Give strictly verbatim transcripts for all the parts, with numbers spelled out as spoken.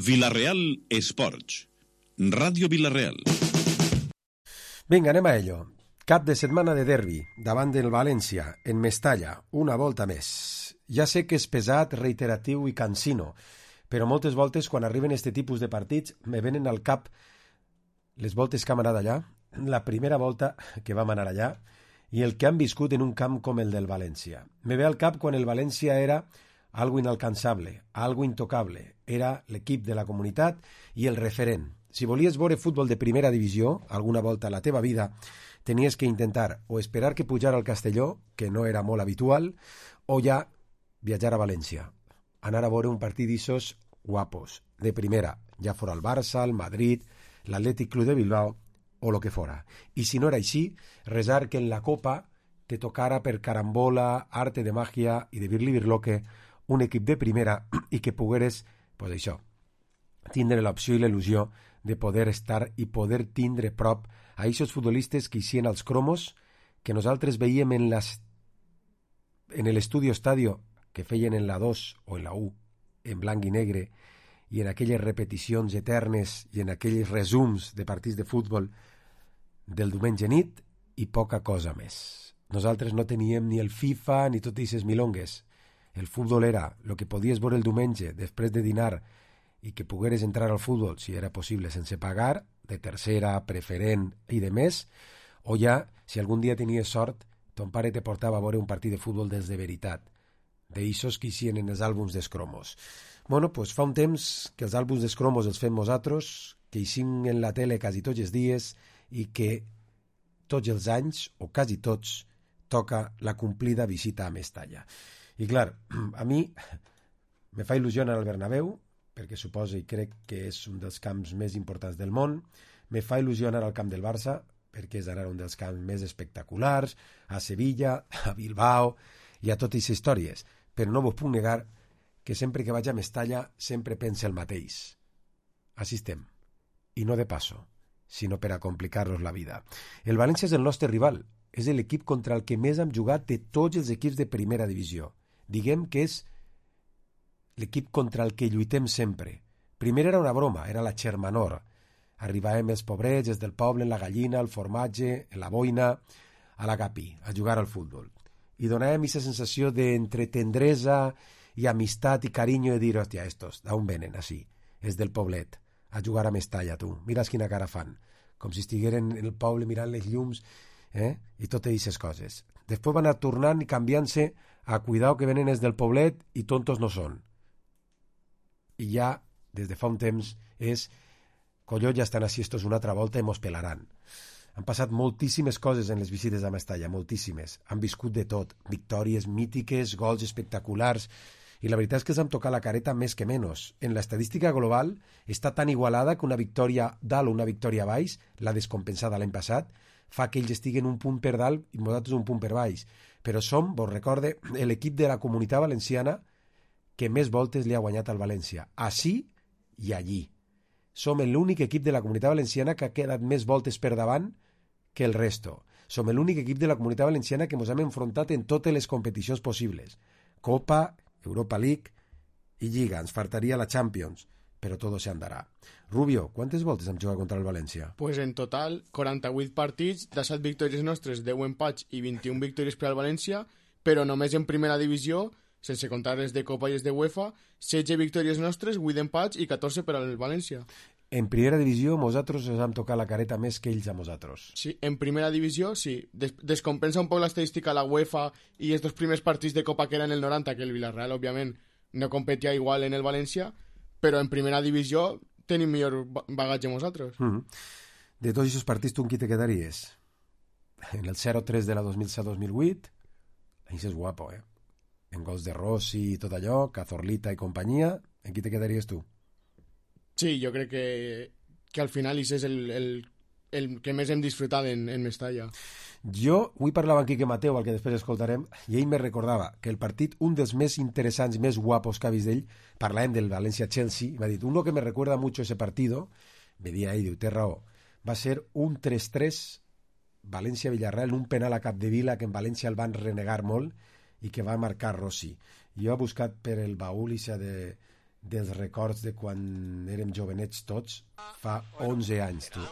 Vila-real Esports. Ràdio Vila-real. Vinga, anem a ello. Cap de setmana de derbi, davant del València, en Mestalla, una volta més. Ja sé que és pesat, reiteratiu i cansino, però moltes voltes quan arriben este tipus de partits me venen al cap les voltes que hem anat allà, la primera volta que vam anar allà i el que han viscut en un camp com el del València. Me ve al cap quan el València era algo inalcançable, algo intocable. Era l'equip de la comunitat i el referent. Si volies veure futbol de primera divisió, alguna volta a la teva vida, tenies que intentar o esperar que pujara al Castelló, que no era molt habitual, o ja viatjar a València. Anar a veure un partit d'issos guapos, de primera, ja fora el Barça, el Madrid, l'Atlètic Club de Bilbao, o lo que fora. I si no era així, resar que en la Copa te tocara per carambola, arte de màgia i de birli-birloque un equip de primera i que pogueres, pues això, tindre l'opció i l'il·lusió de poder estar i poder tindre prop a aquests futbolistes que hicien els cromos que nosaltres veiem en las en l'Estudio Estadio que feien en la dos o en la u en blanc i negre i en aquelles repeticions eternes i en aquells resums de partits de futbol del diumenge nit i poca cosa més. Nosaltres no teníem ni el FIFA ni totes aquestes milongues. El futbol era el que podies veure el diumenge després de dinar i que pogueres entrar al futbol, si era possible, sense pagar, de tercera, preferent i de més, o ja, si algun dia tenies sort, ton pare te portava a veure un partit de futbol des de veritat, d'eixos que hicien en els àlbums d'escromos. Bueno, pues fa un temps que els àlbums d'escromos els fem nosaltres, que hicim en la tele quasi tots els dies i que tots els anys, o quasi tots, toca la complida visita a Mestalla. I clar, a mi me fa il·lusió anar al Bernabéu, perquè suposo i crec que és un dels camps més importants del món. Me fa il·lusió anar al camp del Barça, perquè és anar un dels camps més espectaculars, a Sevilla, a Bilbao i a totes aquestes històries. Però no vos puc negar que sempre que vaig a Mestalla sempre pense el mateix. Així estem. I no de passo, sinó per a complicar-nos la vida. El València és el nostre rival. És l'equip contra el que més hem jugat de tots els equips de primera divisió. Diguem que és l'equip contra el que lluitem sempre. Primer era una broma, era la Xermanor. Arribàvem els pobrets, els del poble, en la gallina, el formatge, en la boina, a l'agapi, a jugar al futbol. I donàvem aquesta sensació d'entre tendresa i amistat i carinyo de dir, hòstia, estos, d'on venen, així? És del poblet, a jugar a Mestalla, tu. Mira quina cara fan. Com si estigueren en el poble mirant les llums, eh? I totes aquestes coses. Després van anar tornant i canviant-se a cuidar que venen els del poblet i tontos no són. I ja, des de fa un temps, és collons, ja estan així estos una altra volta i mos pelaran. Han passat moltíssimes coses en les visites a Mestalla, moltíssimes. Han viscut de tot, victòries mítiques, gols espectaculars, i la veritat és que els hem tocat la careta més que menys. En l'estadística global està tan igualada que una victòria dalt o una victòria baix, la descompensada l'any passat, fa que ells estiguen un punt per dalt i nosaltres un punt per baix. Però som, vos recorde, l'equip de la Comunitat Valenciana que més voltes li ha guanyat al València, ací i allí. Som l'únic equip de la Comunitat Valenciana que ha quedat més voltes per davant que el resto. Som l'únic equip de la Comunitat Valenciana que ens hem enfrontat en totes les competicions possibles. Copa, Europa League i Lliga. Ens faltaria la Champions, però tot se andarà. Rubio, quantes voltes hem jugat contra el València? Pues en total, quaranta-vuit partits, de set victòries nostres, deu empats i vint-i-una victòries per al València, però només en primera divisió, sense comptar les de Copa i les de UEFA, setze victòries nostres, vuit empats i catorze per al València. En primera divisió, nosaltres ens hem tocat la careta més que ells a nosaltres. Sí, en primera divisió, sí. Des descompensa un poc l'estadística la UEFA i els dos primers partits de Copa que eren el noranta, que el Villarreal, òbviament, no competia igual en el València, però en primera divisió tenim millor bagatge nosaltres. Mm -hmm. De tots aquests partits, tu en qui te quedaries? En el zero tres de la dos mil set dos mil vuit, això és guapo, eh? En gols de Rossi i tot allò, Cazorlita i companyia, en qui te quedaries tu? Sí, jo crec que, que al final això és el, el, el que més hem disfrutat en, en Mestalla. Jo avui parlava amb Quique Mateu, el que després escoltarem, i ell me recordava que el partit, un dels més interessants, més guapos que ha vist d'ell, parlàvem del València-Chelsea, i m'ha dit, uno que me recuerda mucho ese partido, me dia ell, diu, té raó, va ser un tres tres València-Villarreal, un penal a Capdevila que en València el van renegar molt i que va marcar Rossi. Jo he buscat per el baúl ixa de dels records de quan érem jovenets tots, fa onze anys, tu.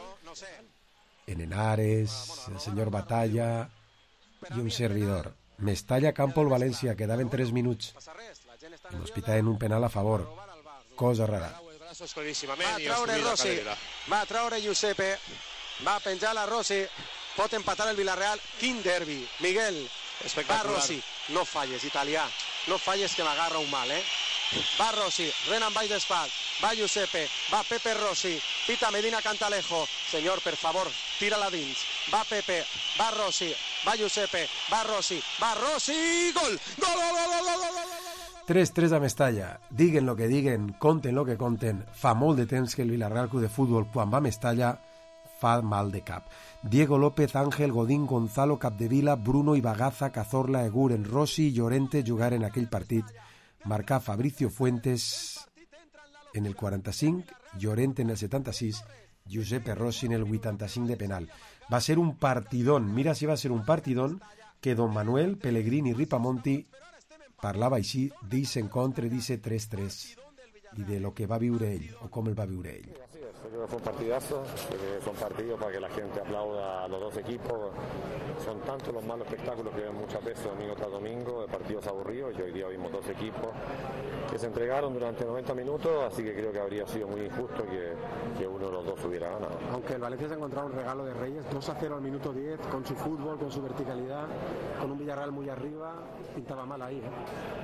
En Henares, el senyor Batalla i un servidor. Mestalla, Campo, el València, quedaven tres minuts. I mos pitaven un penal a favor. Cosa rara. Va a traure Rossi, va a traure Giuseppe, va a penjar la Rossi, pot empatar el Villarreal. Quin derbi, Miguel. Va Rossi, no falles, italià, no falles que m'agarra un mal, eh? Va Rossi, Renan baix d'espalt, va Giuseppe, va Pepe Rossi, pita Medina Cantalejo, senyor, per favor, tira-la dins, va Pepe, va Rossi, va Giuseppe, va Rossi, va Rossi, gol! Gol, gol, gol, gol, gol, gol, gol! tres tres a Mestalla, diguen lo que diguen, conten lo que conten, fa molt de temps que el Villarreal Club de Futbol, quan va a Mestalla, fa mal de cap. Diego López, Ángel, Godín, Gonzalo, Capdevila, Bruno, Ibagaza, Cazorla, Eguren, Rossi i Llorente jugar en aquell partit. Marcar Fabricio Fuentes en el quaranta-cinc, Llorente en el setanta-sis, Giuseppe Rossi en el vuitanta-cinc de penal. Va ser un partidón, mira si va ser un partidón que don Manuel Pellegrini Ripamonti parlava així d'eixe encontre, d'eixe tres tres i de lo que va viure ell o com el va viure ell. Creo que fue un partidazo, son partidos para que la gente aplauda a los dos equipos. Son tantos los malos espectáculos que ven muchas veces domingo tras domingo, de partidos aburridos, y hoy día vimos dos equipos que se entregaron durante noventa minutos, así que creo que habría sido muy injusto que, que uno de los dos hubiera ganado. Aunque el Valencia se ha encontrado un regalo de Reyes, dos a cero al minuto diez, con su fútbol, con su verticalidad, con un Villarreal muy arriba, pintaba mal ahí, ¿eh?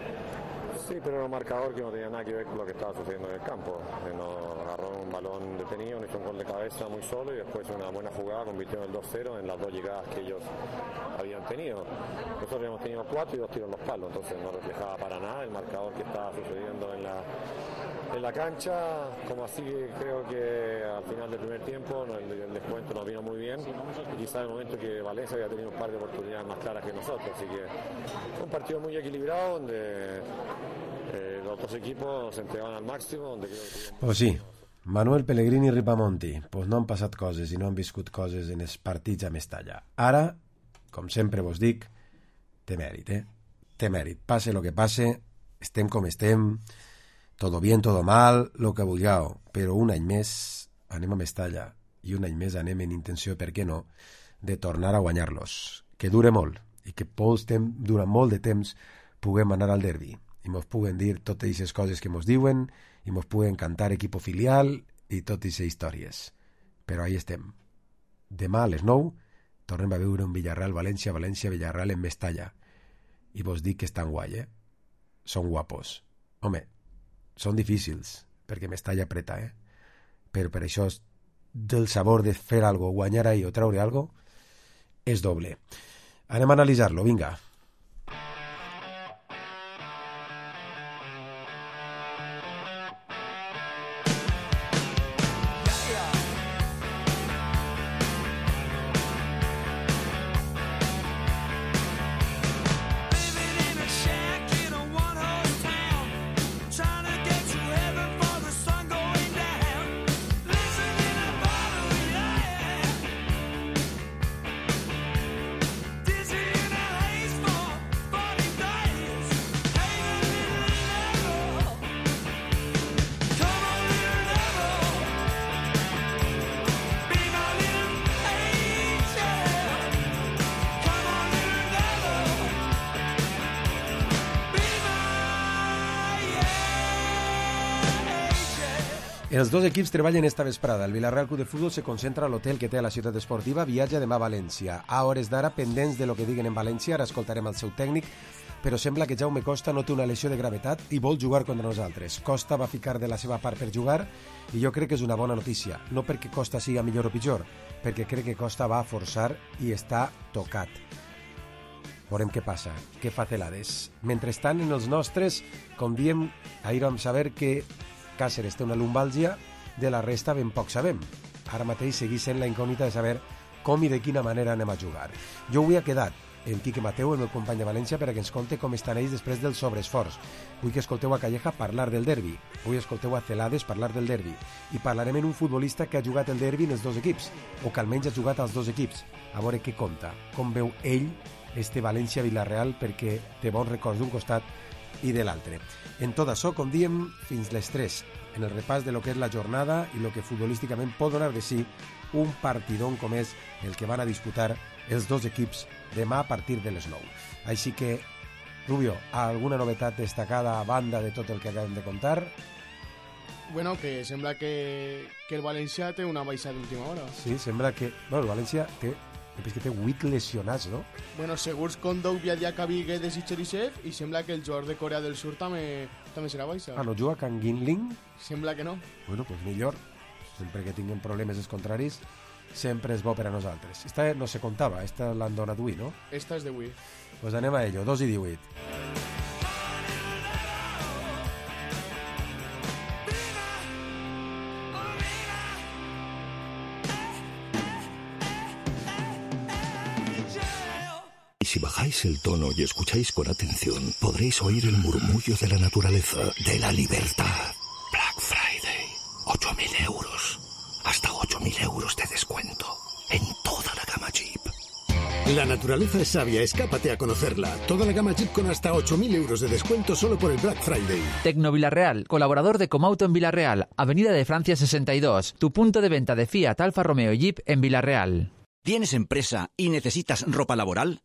Sí, pero era un marcador que no tenía nada que ver con lo que estaba sucediendo en el campo. Nos agarró un balón detenido, nos hizo un gol de cabeza muy solo y después una buena jugada convirtió en el dos cero en las dos llegadas que ellos habían tenido. Nosotros habíamos tenido cuatro y dos tiros en los palos, entonces no reflejaba para nada el marcador que estaba sucediendo en la, en la cancha. Como así creo que al final del primer tiempo el, el descuento nos vino muy bien y quizá en el momento que Valencia había tenido un par de oportunidades más claras que nosotros, así que fue un partido muy equilibrado donde Eh, los dos equipos se entregaban al máximo. Donde creo que... Pues sí, Manuel Pellegrini Ripamonti, pues no han passat coses i no han viscut coses en els partits a Mestalla. Ara, com sempre vos dic, té mèrit, eh? Té mèrit. Passe lo que passe, estem com estem, todo bien, todo mal, lo que vulgueu, però un any més anem a Mestalla i un any més anem en intenció, per què no, de tornar a guanyar-los. Que dure molt i que temps, durant molt de temps puguem anar al derbi i mos puguen dir totes aquestes coses que mos diuen i mos puguen cantar equipo filial i totes aquestes històries. Però ahí estem. Demà a les nou tornem a veure un Villarreal València, València Villarreal en Mestalla. I vos dic que estan guai, eh? Són guapos. Home, són difícils, perquè Mestalla apreta, eh? Però per això del sabor de fer algo, guanyar ahí o traure algo, és doble. Anem a analitzar-lo, vinga. Els dos equips treballen esta vesprada. El Villarreal Club de Futbol se concentra a l'hotel que té a la ciutat esportiva, viatja demà a València. A hores d'ara, pendents de lo que diguen en València, ara escoltarem el seu tècnic, però sembla que Jaume Costa no té una lesió de gravetat i vol jugar contra nosaltres. Costa va ficar de la seva part per jugar i jo crec que és una bona notícia. No perquè Costa siga millor o pitjor, perquè crec que Costa va a forçar i està tocat. Veurem què passa, què fa Celades. Mentrestant, en els nostres, com diem, ahir vam saber que Càceres té una lumbàlgia, de la resta ben poc sabem. Ara mateix segueix sent la incògnita de saber com i de quina manera anem a jugar. Jo avui he quedat en Quique Mateu, el meu company de València, perquè ens conte com estan ells després del sobreesforç. Vull que escolteu a Calleja parlar del derbi. Vull escolteu a Celades parlar del derbi. I parlarem en un futbolista que ha jugat el derbi en els dos equips, o que almenys ha jugat als dos equips. A veure què conta, com veu ell este València-Villarreal, perquè té bons records d'un costat i de l'altre. En tot això, com diem, fins les tres, en el repàs de lo que és la jornada i lo que futbolísticament pot donar de si un partidón com és el que van a disputar els dos equips demà a partir de les nou. Així que, Rubio, alguna novetat destacada a banda de tot el que acabem de contar? Bueno, que sembla que, que el València té una baixa d'última hora. Sí, sembla que... Bueno, el València té... És que té vuit lesionats, no? Bueno, segurs Kondou, Biadiakabi, Guedes i Cherisev, i sembla que el jugador de Corea del Sur també, també serà baixa. Ah, no juga Kang Ginling? Sembla que no. Bueno, doncs millor. Sempre que tinguem problemes els contraris, sempre és bo per a nosaltres. Esta no se contava, esta l'han donat avui, no? Esta és d'avui. Pues anem a ello, dos i divuit. Si bajáis el tono y escucháis con atención, podréis oír el murmullo de la naturaleza, de la libertad. Black Friday, ocho mil euros. Hasta ocho mil euros de descuento. En toda la gama Jeep. La naturaleza es sabia, escápate a conocerla. Toda la gama Jeep con hasta ocho mil euros de descuento solo por el Black Friday. Tecno Villarreal, colaborador de Comauto en Villarreal, Avenida de Francia sesenta y dos. Tu punto de venta de Fiat, Alfa Romeo y Jeep en Villarreal. ¿Tienes empresa y necesitas ropa laboral?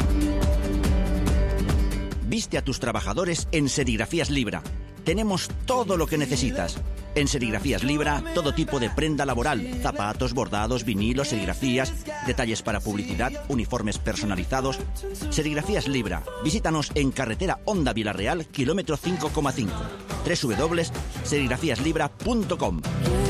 Viste a tus trabajadores en Serigrafías Libra. Tenemos todo lo que necesitas. En Serigrafías Libra, todo tipo de prenda laboral, zapatos, bordados, vinilos, serigrafías, detalles para publicidad, uniformes personalizados. Serigrafías Libra. Visítanos en carretera Honda Villarreal, kilómetro cinco coma cinco. doble u doble u doble u punto serigrafías libra punto com.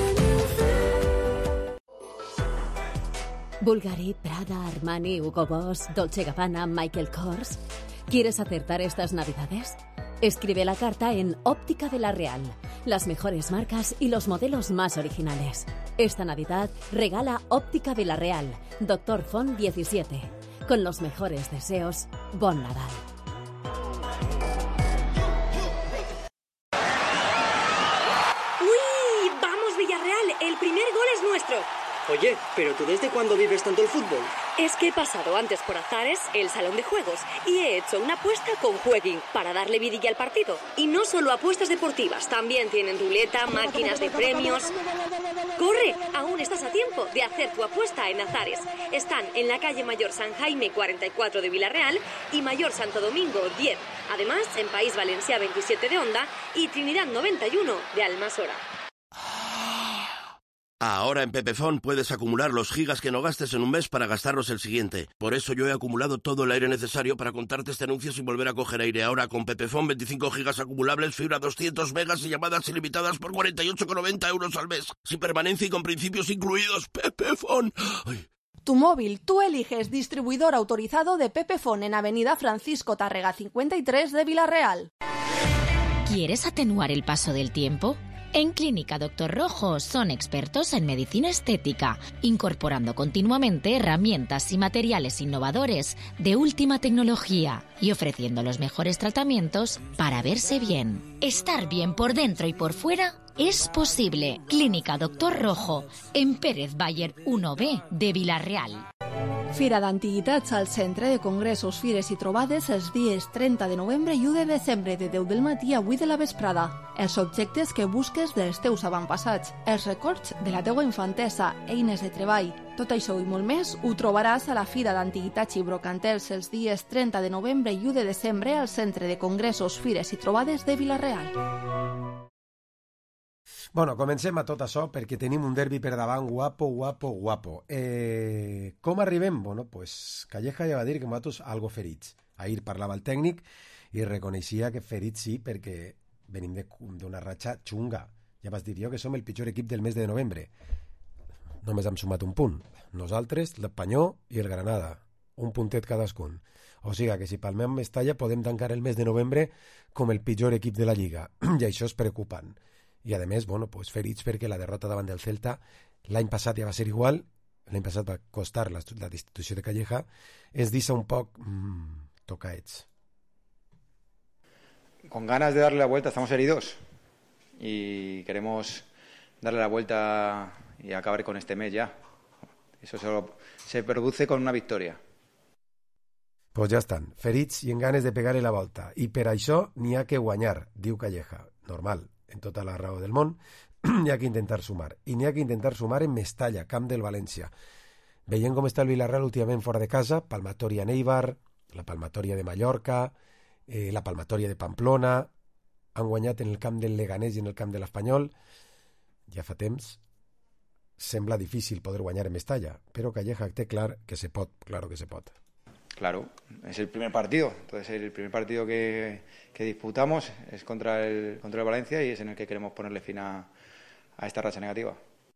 Bulgari, Prada, Armani, Hugo Boss, Dolce Gabbana, Michael Kors. ¿Quieres acertar estas navidades? Escribe la carta en Óptica de la Real. Las mejores marcas y los modelos más originales. Esta Navidad regala Óptica de la Real, Doctor Font diecisiete. Con los mejores deseos, Bon Nadal. ¡Uy! ¡Vamos, Villarreal! El primer gol es nuestro. Oye, ¿pero tú desde cuándo vives tanto el fútbol? Es que he pasado antes por Azares, el salón de juegos, y he hecho una apuesta con Jueguin para darle vidilla al partido. Y no solo apuestas deportivas, también tienen ruleta, máquinas de premios. ¡Corre! Aún estás a tiempo de hacer tu apuesta en Azares. Están en la calle Mayor San Jaime cuarenta y cuatro de Villarreal y Mayor Santo Domingo diez. Además, en País Valencia veintisiete de Onda y Trinidad noventa y uno de Almasora. Ahora en Pepefon puedes acumular los gigas que no gastes en un mes para gastarlos el siguiente. Por eso yo he acumulado todo el aire necesario para contarte este anuncio sin volver a coger aire. Ahora con Pepefon veinticinco gigas acumulables, fibra doscientos megas y llamadas ilimitadas por cuarenta y ocho con noventa euros al mes. Sin permanencia y con principios incluidos. Pepefon. Ay. Tu móvil, tú eliges distribuidor autorizado de Pepefon en Avenida Francisco Tárrega cincuenta y tres de Villarreal. ¿Quieres atenuar el paso del tiempo? En Clínica Doctor Rojo son expertos en medicina estética, incorporando continuamente herramientas y materiales innovadores de última tecnología y ofreciendo los mejores tratamientos para verse bien. Estar bien por dentro y por fuera es posible. Clínica Doctor Rojo, en Pérez Bayer uno B de Villarreal. Fira d'Antiguitats al Centre de Congressos, Fires i Trobades els dies trenta de novembre i u de desembre de deu del matí a vuit de la vesprada. Els objectes que busques dels teus avantpassats, els records de la teua infantesa, eines de treball. Tot això i molt més ho trobaràs a la Fira d'Antiguitats i Brocantels els dies trenta de novembre i u de desembre al Centre de Congressos, Fires i Trobades de Villarreal. Bueno, comencem a tot això perquè tenim un derbi per davant guapo, guapo, guapo. Eh, com arribem? Bueno, pues Calleja ja va dir que nosaltres algo ferits. Ahir parlava el tècnic i reconeixia que ferits sí perquè venim d'una ratxa xunga. Ja vas dir jo que som el pitjor equip del mes de novembre. Només hem sumat un punt. Nosaltres, l'Espanyol i el Granada. Un puntet cadascun. O sigui que si palmem Mestalla podem tancar el mes de novembre com el pitjor equip de la Lliga. I això és preocupant. I a més, bueno, pues ferits perquè la derrota davant del Celta l'any passat ja va ser igual, l'any passat va costar la, la destitució de Calleja, es deixa un poc mmm, tocaets. Con ganas de darle la vuelta, estamos heridos y queremos darle la vuelta y acabar con este mes ya. Eso solo se produce con una victoria. Pues ja estan, ferits i en ganes de pegar-hi la volta. I per això n'hi ha que guanyar, diu Calleja. Normal, en tota la raó del món, n'hi ha que intentar sumar. I n'hi ha que intentar sumar en Mestalla, camp del València. Veient com està el Villarreal últimament fora de casa, palmatòria Neibar, la palmatòria de Mallorca, eh, la palmatòria de Pamplona, han guanyat en el camp del Leganés i en el camp de l'Espanyol. Ja fa temps, sembla difícil poder guanyar en Mestalla, però Calleja té clar que se pot, claro que se pot. Claro, es el primer partido, entonces el primer partido que, que disputamos es contra el, contra el Valencia y es en el que queremos ponerle fin a, a esta racha negativa.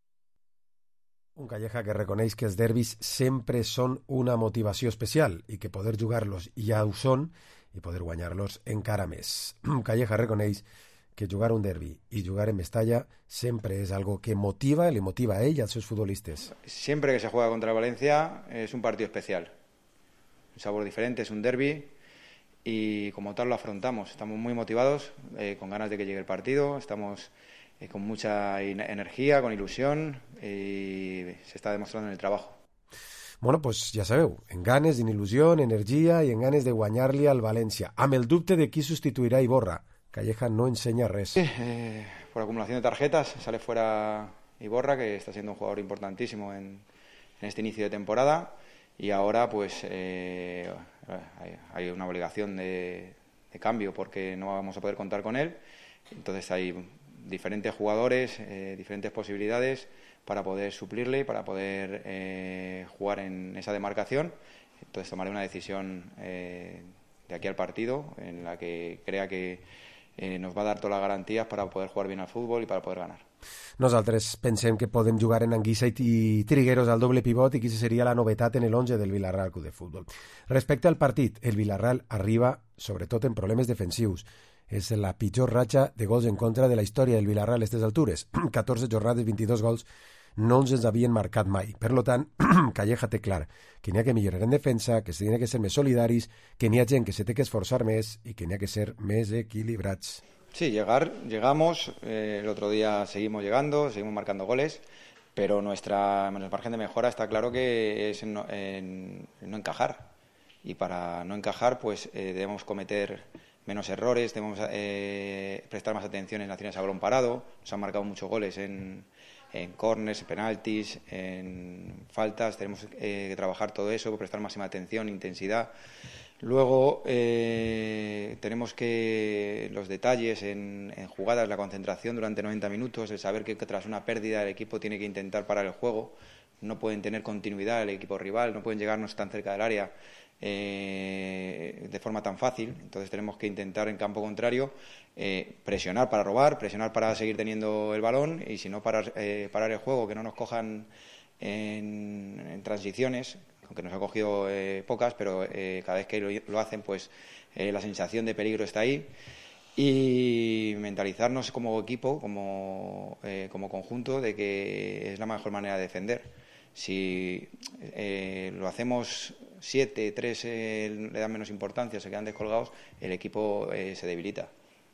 Un Calleja que reconeix que els derbis sempre són una motivació especial i que poder jugar-los ja ho són i poder guanyar-los encara més. Calleja reconeix que jugar un derbi i jugar en Mestalla sempre és algo que motiva, le motiva a ell i als seus futbolistes. Siempre que se juega contra el Valencia es un partido especial. Un sabor diferente, es un derbi y como tal lo afrontamos. Estamos muy motivados, eh, con ganas de que llegue el partido, estamos eh, con mucha energía, con ilusión y se está demostrando en el trabajo. Bueno, pues ja sabeu, en ganes, en il·lusió, en energia i en ganes de guanyar-li al València, amb el dubte de qui substituirà Iborra. Calleja no ensenya res. Sí, eh, por acumulación de tarjetas sale fuera Iborra, que está siendo un jugador importantísimo en, en este inicio de temporada. Y ahora pues eh, hay, hay una obligación de, de cambio porque no vamos a poder contar con él. Entonces hay diferentes jugadores, eh, diferentes posibilidades para poder suplirle y para poder eh, jugar en esa demarcación. Entonces tomaré una decisión eh, de aquí al partido en la que crea que eh, nos va a dar todas las garantías para poder jugar bien al fútbol y para poder ganar. Nosaltres pensem que podem jugar en Anguissa i Trigueros al doble pivot i que seria la novetat en el once del Villarreal Club de Futbol. Respecte al partit, el Villarreal arriba sobretot en problemes defensius. És la pitjor ratxa de gols en contra de la història del Villarreal a aquestes altures. catorze jornades, vint-i-dos gols, no ens els havien marcat mai. Per tant, Calleja té clar que n'hi ha que millorar en defensa, que s'ha que ser més solidaris, que n'hi ha gent que se té que esforçar més i que n'hi ha que ser més equilibrats. Sí, llegar, llegamos, eh, el otro día seguimos llegando, seguimos marcando goles, pero nuestra, nuestra margen de mejora está claro que es en no, en, en no encajar. Y para no encajar, pues eh, debemos cometer menos errores, debemos eh, prestar más atención en acciones a balón parado. Nos han marcado muchos goles en, en córners, en penaltis, en faltas. Tenemos eh, que trabajar todo eso, prestar máxima atención, intensidad. Luego eh, tenemos que los detalles en, en jugadas, la concentración durante noventa minutos, el saber que tras una pérdida el equipo tiene que intentar parar el juego, no pueden tener continuidad el equipo rival, no pueden llegarnos tan cerca del área eh, de forma tan fácil. Entonces tenemos que intentar en campo contrario eh, presionar para robar, presionar para seguir teniendo el balón y si no parar, eh, parar el juego, que no nos cojan en, en transiciones, aunque nos ha cogido eh, pocas, pero eh, cada vez que lo, lo hacen, pues eh, la sensación de peligro está ahí. Y mentalizarnos como equipo, como, eh, como conjunto, de que es la mejor manera de defender. Si eh, lo hacemos siete, tres eh, le dan menos importancia, se quedan descolgados, el equipo eh, se debilita.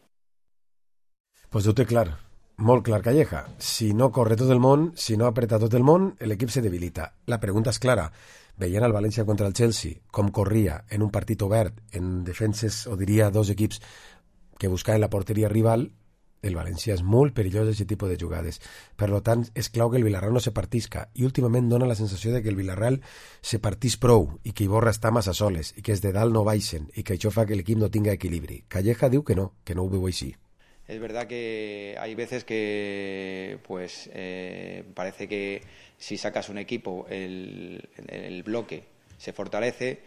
Pues ho té clar, molt clar Calleja. Si no corre tot el món, si no apreta tot el món, l'equip se debilita. La pregunta és clara. Veient el València contra el Chelsea, com corria en un partit obert, en defenses, o diria dos equips que buscaven la porteria rival, el València és molt perillós aquest tipus de jugades. Per tant, és clau que el Villarreal no se partisca i últimament dona la sensació de que el Villarreal se partís prou i que Iborra està massa soles i que és de dalt no baixen i que això fa que l'equip no tinga equilibri. Calleja diu que no, que no ho veu així. Es verdad que hay veces que pues eh, parece que si sacas un equipo el, el bloque se fortalece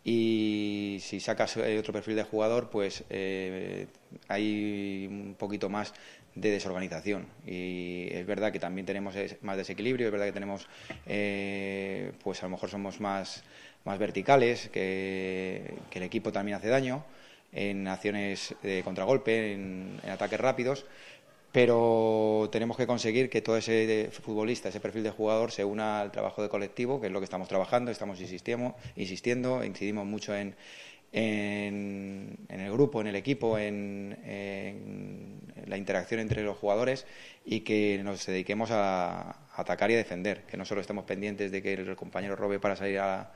y si sacas otro perfil de jugador pues eh, hay un poquito más de desorganización y es verdad que también tenemos más desequilibrio, es verdad que tenemos eh, pues a lo mejor somos más, más verticales, que, que el equipo también hace daño en acciones de contragolpe, en, en ataques rápidos, pero tenemos que conseguir que todo ese futbolista, ese perfil de jugador se una al trabajo de colectivo, que es lo que estamos trabajando, estamos insistiendo, insistiendo incidimos mucho en, en, en el grupo, en el equipo, en, en la interacción entre los jugadores y que nos dediquemos a, a atacar y a defender, que no solo estemos pendientes de que el compañero robe para salir a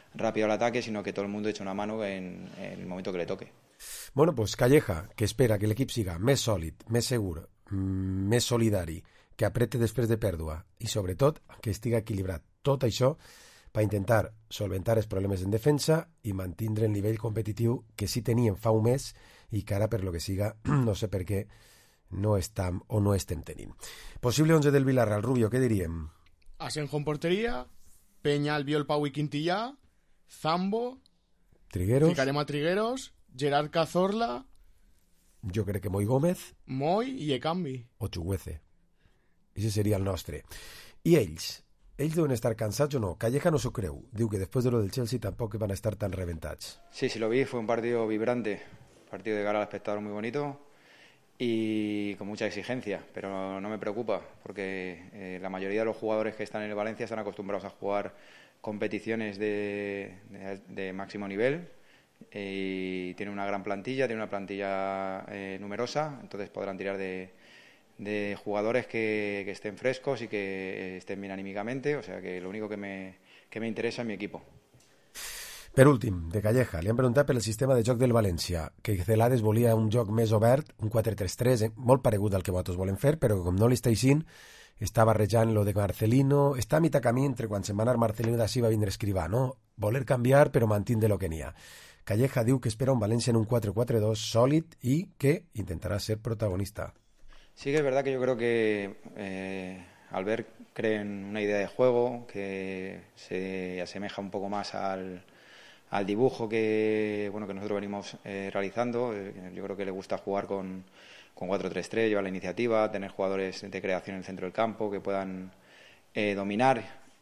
rápido al ataque, sino que todo el mundo echa una mano en, en el momento que le toque. Bueno, pues Calleja, que espera que l'equip siga més sòlid, més segur, més solidari, que aprete després de pèrdua i, sobretot, que estiga equilibrat. Tot això per intentar solventar els problemes en defensa i mantindre el nivell competitiu que sí tenien fa un mes i que ara, per lo que siga, no sé per què, no estem o no estem tenint. Possible once del Villarreal, Rubio, què diríem? Asenjo en porteria, Peña, Albiol, Pau i Quintillà, Zambo, Trigueros, ficarem a Trigueros, Gerard Cazorla, jo crec que Moi Gómez, Moi i Ekambi. O Chuguece. Ese seria el nostre. I ells? Ells deuen estar cansats o no? Calleja no s'ho creu. Diu que després de lo del Chelsea tampoc van a estar tan reventats. Sí, sí lo vi, fue un partido vibrante, partido de cara al espectador muy bonito y con mucha exigencia, pero no me preocupa porque eh, la mayoría de los jugadores que están en el Valencia están acostumbrados a jugar competiciones de, de, de máximo nivel y tienen una gran plantilla, tienen una plantilla eh, numerosa, entonces podrán tirar de, de jugadores que, que estén frescos y que estén bien anímicamente, o sea que lo único que me, que me interesa es mi equipo. Per últim, de Calleja, li han preguntat per el sistema de joc del València, que Celades volia un joc més obert, un quatre tres tres, eh, molt paregut al que vosaltres volen fer, però com no li està aixint, està barrejant lo de Marcelino, està a mitjà camí entre quan se'n va anar Marcelino d'ací va vindre Escrivà, no? Voler canviar però mantindre lo que n'hi ha. Calleja diu que espera un València en un quatre quatre dos sòlid i que intentarà ser protagonista. Sí que es verdad que yo creo que eh, Albert cree en una idea de juego que se asemeja un poco más al, al dibujo que bueno que nosotros venimos eh, realizando. Yo creo que le gusta jugar con, con cuatro tres tres, llevar la iniciativa, tener jugadores de creación en el centro del campo que puedan eh, dominar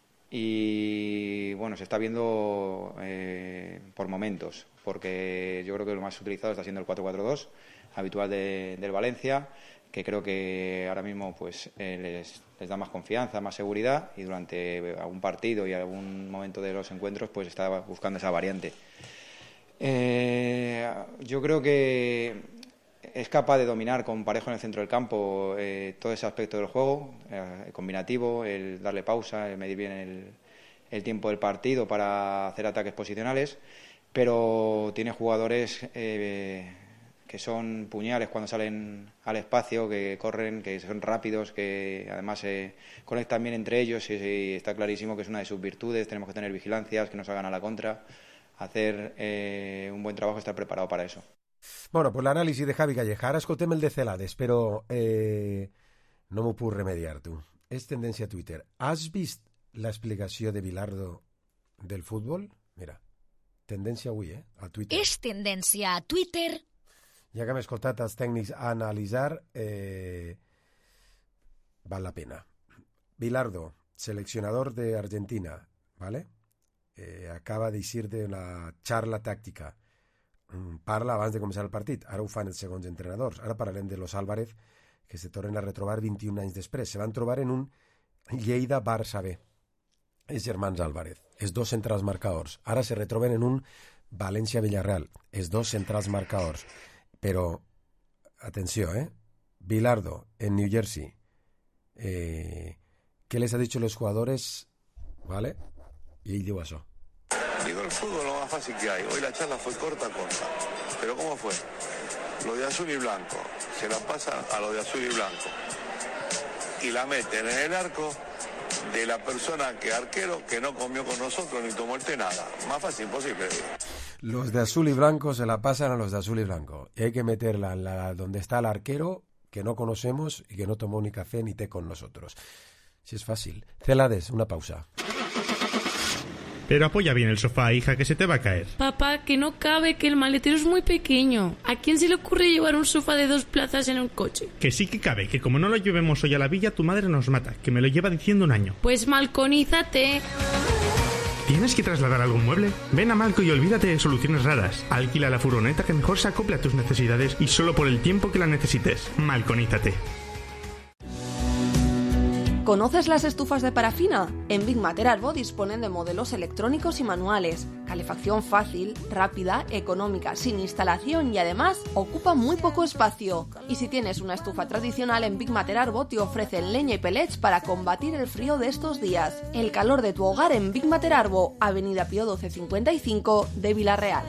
y bueno, se está viendo eh, por momentos, porque yo creo que lo más utilizado está siendo el cuatro cuatro dos, habitual de, del Valencia, que creo que ahora mismo pues eh, les, les da más confianza, más seguridad y durante algún partido y algún momento de los encuentros pues está buscando esa variante. Eh, yo creo que es capaz de dominar con Parejo en el centro del campo eh, todo ese aspecto del juego, eh, el combinativo, el darle pausa, el medir bien el, el tiempo del partido para hacer ataques posicionales, pero tiene jugadores eh, que son puñales cuando salen al espacio, que corren, que son rápidos, que además se conectan bien entre ellos y, y está clarísimo que es una de sus virtudes. Tenemos que tener vigilancias, que nos hagan a la contra, hacer eh, un buen trabajo, estar preparado para eso. Bueno, pues l'anàlisi de Javi Calleja. Ara escoltem el de Celades, però eh, no m'ho puc remediar, tu. És tendència a Twitter. Has vist l'explicació de Bilardo del futbol? Mira, tendència avui, eh? A Twitter. És tendència a Twitter. Ja que hem escoltat els tècnics a analitzar, eh, val la pena. Bilardo, seleccionador de Argentina, ¿vale? Eh, acaba d'eixir d'una xarla tàctica. Parla abans de començar el partit. Ara ho fan els segons entrenadors. Ara parlarem de los Álvarez, que se tornen a retrobar vint-i-un anys després. Se van trobar en un Lleida-Barça B. Els germans Álvarez, els dos centrals marcadors. Ara se retroben en un València-Villarreal, els dos centrals marcadors. Però, atenció, ¿eh? Bilardo, en New Jersey. Eh, ¿Qué les ha dicho los jugadores? ¿Vale? Y él dijo eso. Digo, el fútbol es lo más fácil que hay. Hoy la charla fue corta, corta. Pero ¿cómo fue? Lo de azul y blanco. Se la pasa a lo de azul y blanco. Y la meten en el arco de la persona que arquero que no comió con nosotros ni tomó el té nada. Más fácil imposible. Los de azul y blanco se la pasan a los de azul y blanco. Y hay que meterla en la, donde está el arquero que no conocemos y que no tomó ni café ni té con nosotros. Si es fácil. Celades, una pausa. Pero apoya bien el sofá, hija, que se te va a caer. Papá, que no cabe, que el maletero es muy pequeño. ¿A quién se le ocurre llevar un sofá de dos plazas en un coche? Que sí que cabe, que como no lo llevemos hoy a la villa, tu madre nos mata, que me lo lleva diciendo un año. Pues malconízate. ¿Tienes que trasladar algún mueble? Ven a Malco y olvídate de soluciones raras. Alquila la furgoneta que mejor se acople a tus necesidades y solo por el tiempo que la necesites. Malconízate. ¿Conoces las estufas de parafina? En Big Mater Arbo disponen de modelos electrónicos y manuales, calefacción fácil, rápida, económica, sin instalación y además ocupa muy poco espacio. Y si tienes una estufa tradicional, en Big Mater Arbo te ofrecen leña y pellets para combatir el frío de estos días. El calor de tu hogar en Big Mater Arbo, Avenida Pío doce cincuenta y cinco de Villarreal.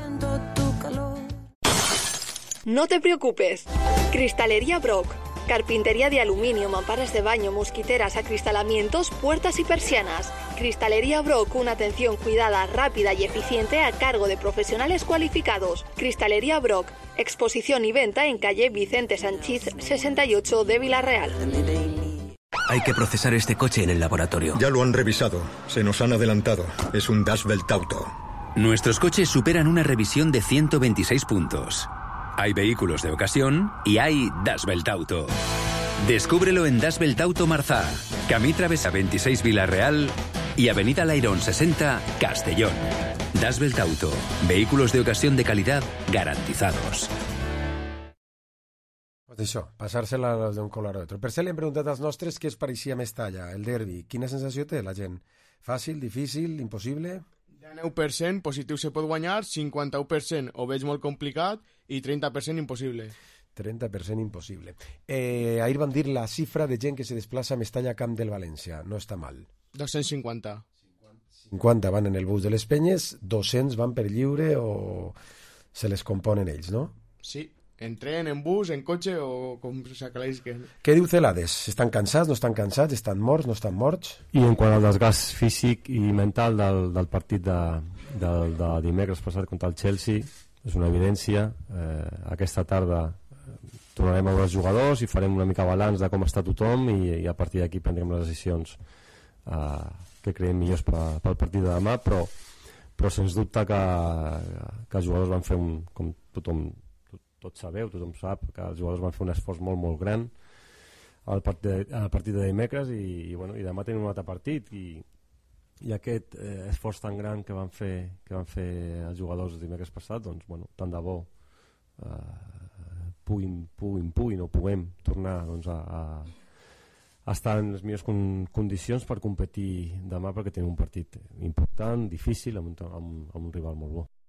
No te preocupes. Cristalería Brock. Carpintería de aluminio, mamparas de baño, mosquiteras, acristalamientos, puertas y persianas. Cristalería Brock, una atención cuidada, rápida y eficiente a cargo de profesionales cualificados. Cristalería Brock, exposición y venta en calle Vicente Sanchís sesenta y ocho de Villarreal. Hay que procesar este coche en el laboratorio. Ya lo han revisado. Se nos han adelantado. Es un Dashbelt Auto. Nuestros coches superan una revisión de ciento veintiséis puntos. Hay vehículos de ocasión y hay Dashbelt Auto. Descúbrelo en Dashbelt Auto Marzá, Camí Travesa veintiséis Villarreal y Avenida Lairón sesenta Castellón. Dashbelt Auto, vehículos de ocasión de calidad garantizados. Pues això, passar-se-la d'un color a l'altre. Per cert, li hem preguntat als nostres què es pareixia a Mestalla, el derbi. Quina sensació té la gent? Fàcil, difícil, impossible? nou per cent positiu se pot guanyar, cinquanta-u per cent ho veig molt complicat i trenta per cent impossible. trenta per cent impossible. Eh, ahir van dir la xifra de gent que se desplaça a Mestalla Camp del València. No està mal. dos-cents cinquanta. cinquanta van en el bus de les Penyes, dos-cents van per lliure o se les componen ells, no? Sí, en tren, en bus, en cotxe o com s'aclareix que... Què diu Celades? Estan cansats, no estan cansats? Estan morts, no estan morts? I en quant al desgast físic i mental del, del partit de, de, de dimecres passat contra el Chelsea, és una evidència. Eh, aquesta tarda tornarem a veure els jugadors i farem una mica balanç de com està tothom i, i a partir d'aquí prendrem les decisions eh, que creiem millors per, pel partit de demà, però, però sens dubte que, que els jugadors van fer un, com tothom tots sabeu, tothom sap que els jugadors van fer un esforç molt molt gran al partit, al partit de dimecres i, i, bueno, i demà tenim un altre partit i, i aquest eh, esforç tan gran que van fer que van fer els jugadors dimecres passat, doncs bueno, tant de bo eh, puguin, puguin, puguin o puguem tornar doncs, a, a, a estar en les millors con, condicions per competir demà, perquè tenim un partit important, difícil, amb un, amb, amb un rival molt bo.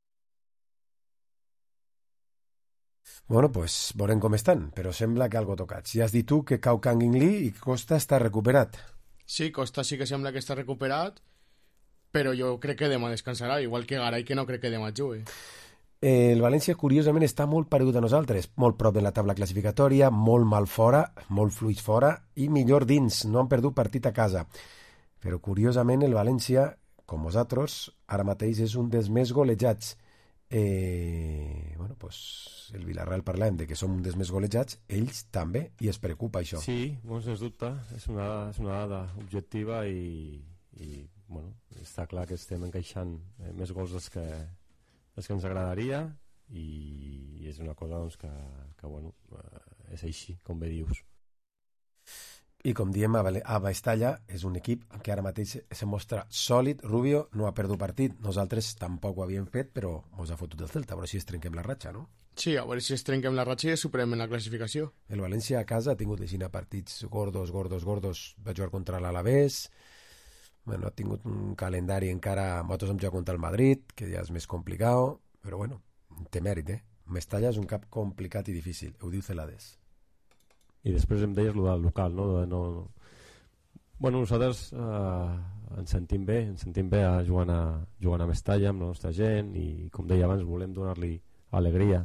Bueno, pues veurem com estan, però sembla que algo tocats. Ja has dit tu que cau Kangin Lee i Costa està recuperat. Sí, Costa sí que sembla que està recuperat, però jo crec que demà descansarà, igual que Garay, que no crec que demà jugui. Eh, el València, curiosament, està molt paregut a nosaltres, molt prop de la taula classificatòria, molt mal fora, molt fluix fora i millor dins, no han perdut partit a casa. Però, curiosament, el València, com nosaltres, ara mateix és un dels més golejats. Eh, bueno, pues el Villarreal parlem de que som un dels més golejats, ells també, i es preocupa això. Sí, bueno, sens dubte, és una, és una dada objectiva i, i bueno, està clar que estem encaixant eh, més gols dels que, dels que ens agradaria i, i és una cosa doncs, que, que bueno, eh, és així, com bé dius. I com diem, a Mestalla és un equip que ara mateix se mostra sòlid. Rubio no ha perdut partit, nosaltres tampoc ho havíem fet, però mos ha fotut el Celta, a veure si es trenquem la ratxa, no? Sí, a veure si es trenquem la ratxa i es superem en la classificació. El València a casa ha tingut de partits gordos, gordos, gordos. Va jugar contra l'Alavés, bueno, ha tingut un calendari encara, nosaltres hem jugat contra el Madrid, que ja és més complicat, però bueno, té mèrit, eh? Mestalla és un cap complicat i difícil, ho diu Celades. I després em deies el del local, no? De no... Bueno, nosaltres eh, ens sentim bé, ens sentim bé a jugant, a jugant a Mestalla amb la nostra gent i, com deia abans, volem donar-li alegria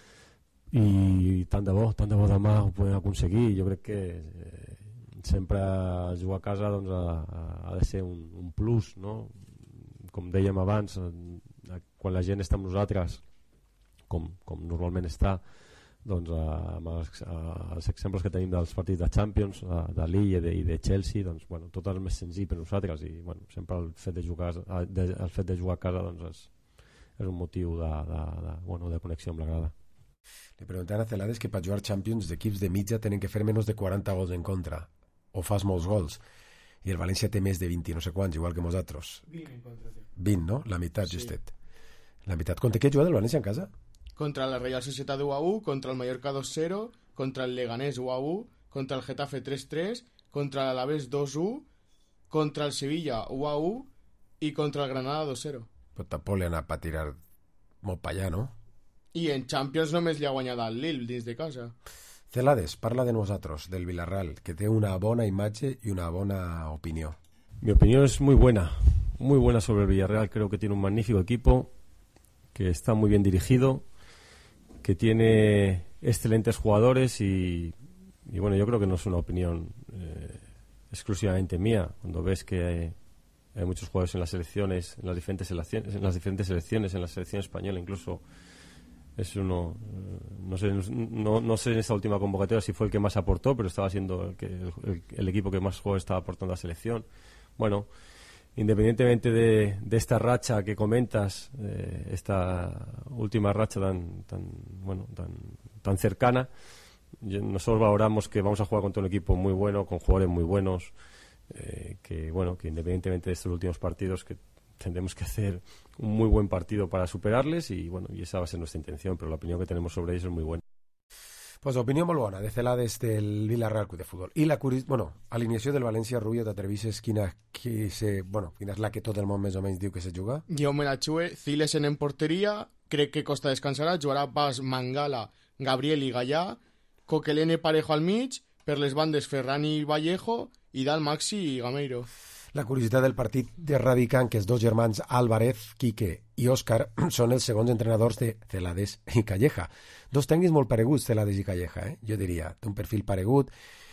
i tant de bo, tant de bo demà ho podem aconseguir. Jo crec que eh, sempre jugar a casa doncs, ha, ha de ser un, un plus, no? Com dèiem abans, eh, quan la gent està amb nosaltres, com, com normalment està, doncs, eh, amb els, eh, els exemples que tenim dels partits de Champions, eh, de Lille i de, i de Chelsea, doncs, bueno, tot és més senzill per nosaltres i bueno, sempre el fet de jugar, de, el fet de jugar a casa doncs, és, és un motiu de, de, de, bueno, de connexió amb la grada. Le preguntan a Celades que per jugar Champions d'equips de mitja tenen que fer menys de quaranta gols en contra o fas molts gols i el València té més de vint no sé quants, igual que nosaltres. vint en contra. vint, no? La meitat, sí. Justet. La meitat. Contra què juga el València en casa? Contra la Real Sociedad u a u, contra el Mallorca dos cero, contra el Leganés u a u, contra el Getafe tres tres, contra el Alavés dos a uno, contra el Sevilla uno a uno y contra el Granada dos a cero. Però tampoc li ha anat per tirar molt pa allà, no? I en Champions només li ha guanyat al Lille dins de casa. Celades, parla de nosotros, del Villarreal, que tiene una buena imagen y una buena opinión. Mi opinión es muy buena, muy buena sobre el Villarreal. Creo que tiene un magnífico equipo, que está muy bien dirigido, que tiene excelentes jugadores y, y bueno, yo creo que no es una opinión eh, exclusivamente mía. Cuando ves que hay, hay muchos jugadores en las selecciones, en las diferentes selecciones, en las diferentes selecciones, en la selección española incluso. Es uno, no sé, no, no sé en esta última convocatoria si fue el que más aportó, pero estaba siendo el, que, el, el equipo que más jugadores estaba aportando a la selección. Bueno, independientemente de, de esta racha que comentas, eh, esta última racha tan, tan, bueno, tan, tan cercana, yo, nosotros valoramos que vamos a jugar contra un equipo muy bueno, con jugadores muy buenos, eh, que bueno, que independientemente de estos últimos partidos, que tendremos que hacer un muy buen partido para superarles y bueno, y esa va a ser nuestra intención, pero la opinión que tenemos sobre ellos es muy buena. Pues opinió molt bona de Celades del Villarreal Club de Futbol. I la curi... bueno, alineació del València, Rubio, t'atrevisses quina, qui se... bueno, quina és la que tot el món més o menys diu que se juga? Jo me la xué, Zilesen en porteria, crec que Costa descansarà, jugarà Bas, Mangala, Gabriel i Gallà, Coquelene Parejo al mig, per les bandes Ferran i Vallejo, i dalt Maxi i Gameiro. La curiositat del partit de Radicant, que els dos germans Álvarez, Quique i Òscar són els segons entrenadors de Celades i Calleja. Dos tècnics molt pareguts, Celades i Calleja, eh? Jo diria, d'un perfil paregut.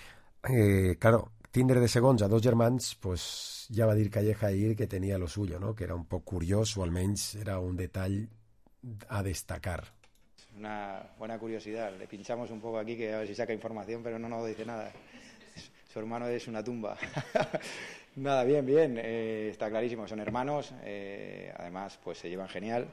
Eh, claro, tindre de segons a dos germans, pues ja va dir Calleja ahir que tenia lo suyo, ¿no? Que era un poc curiós, o almenys era un detall a destacar. Una buena curiosidad. Le pinchamos un poco aquí que a ver si saca información, pero no nos dice nada. Su hermano es una tumba. Nada, bien, bien. Eh, está clarísimo, son hermanos. Eh, además, pues se llevan genial.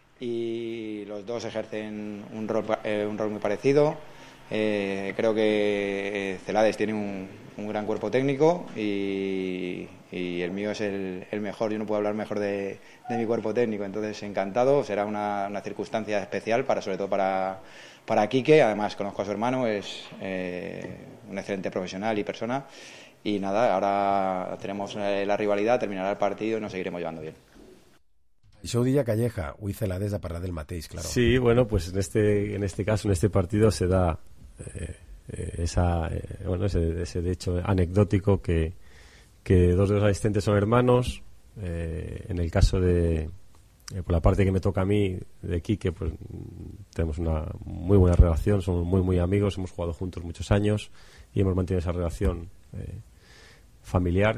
Y los dos ejercen un rol, eh, un rol muy parecido. Eh, creo que Celades tiene un, un gran cuerpo técnico y, y el mío es el, el mejor. Yo no puedo hablar mejor de, de mi cuerpo técnico. Entonces, encantado. Será una, una circunstancia especial, para sobre todo para, para Quique. Además, conozco a su hermano, es eh, un excelente profesional y persona. Y nada, ahora tenemos la rivalidad, terminará el partido y nos seguiremos llevando bien. Això ho dia Calleja, avui Celades a parlar del mateix, claro. Sí, bueno, pues en este, en este caso, en este partido se da eh, esa, eh, bueno, ese, ese de hecho anecdótico que, que dos de los asistentes son hermanos. Eh, en el caso de, eh, por la parte que me toca a mí, de Quique, pues tenemos una muy buena relación, somos muy, muy amigos, hemos jugado juntos muchos años y hemos mantenido esa relación eh, familiar.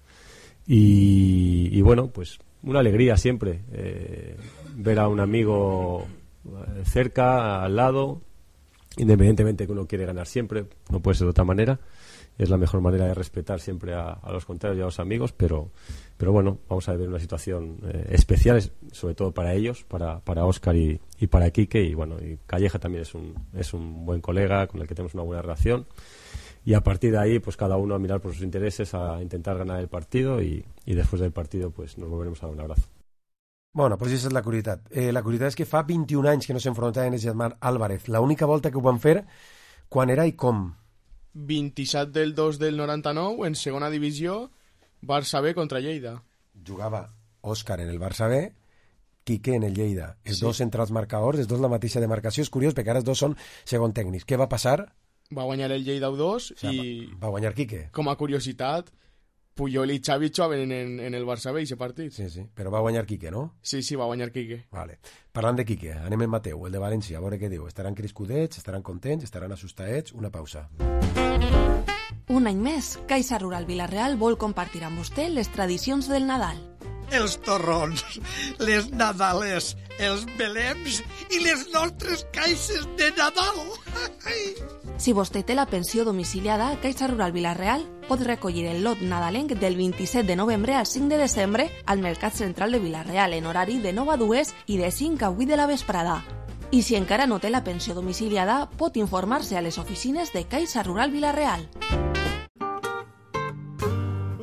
Y, y bueno, pues una alegría siempre eh, ver a un amigo cerca, al lado, independientemente que uno quiere ganar siempre, no puede ser de otra manera. Es la mejor manera de respetar siempre a, a los contrarios y a los amigos, pero, pero bueno, vamos a ver una situación eh, especial, sobre todo para ellos, para, para Óscar y, y para Quique, y bueno, y Calleja también es un, es un buen colega con el que tenemos una buena relación. Y a partir de ahí, pues cada uno a mirar por sus intereses, a intentar ganar el partido y, y después del partido pues nos volveremos a dar un abrazo. Bueno, pues esa és la curiositat. Eh, la curiositat és que fa vint-i-un anys que no s'enfrontaven els germans Álvarez. L'única volta que ho van fer, quan era i com? vint-i-set del dos del noranta-nou, en segona divisió, Barça B contra Lleida. Jugava Òscar en el Barça B, Quique en el Lleida. Els Sí. dos centrals marcadors, els dos la mateixa demarcació. És curiós perquè ara els dos són segon tècnics. Què va passar? Va guanyar el Lleida u dos O sigui, i, va guanyar Quique. com a curiositat, Puyol i Xavi jugaven en, en el Barça B, aquest partit. Sí, sí, però va guanyar Quique, no? Sí, sí, va guanyar Quique. Vale. Parlant de Quique, anem en Mateu, el de València, a veure què diu. Estaran criscudets, estaran contents, estaran assustadets? Una pausa. Un any més, Caixa Rural Vila-real vol compartir amb vostè les tradicions del Nadal. Els torrons, les nadales, els belems i les nostres caixes de Nadal. Si vostè té la pensió domiciliada, Caixa Rural Vila-real pot recollir el lot nadalenc del vint-i-set de novembre al cinc de desembre al Mercat Central de Vila-real en horari de nou a dues i de cinc a vuit de la vesprada. I si encara no té la pensió domiciliada, pot informar-se a les oficines de Caixa Rural Vila-real.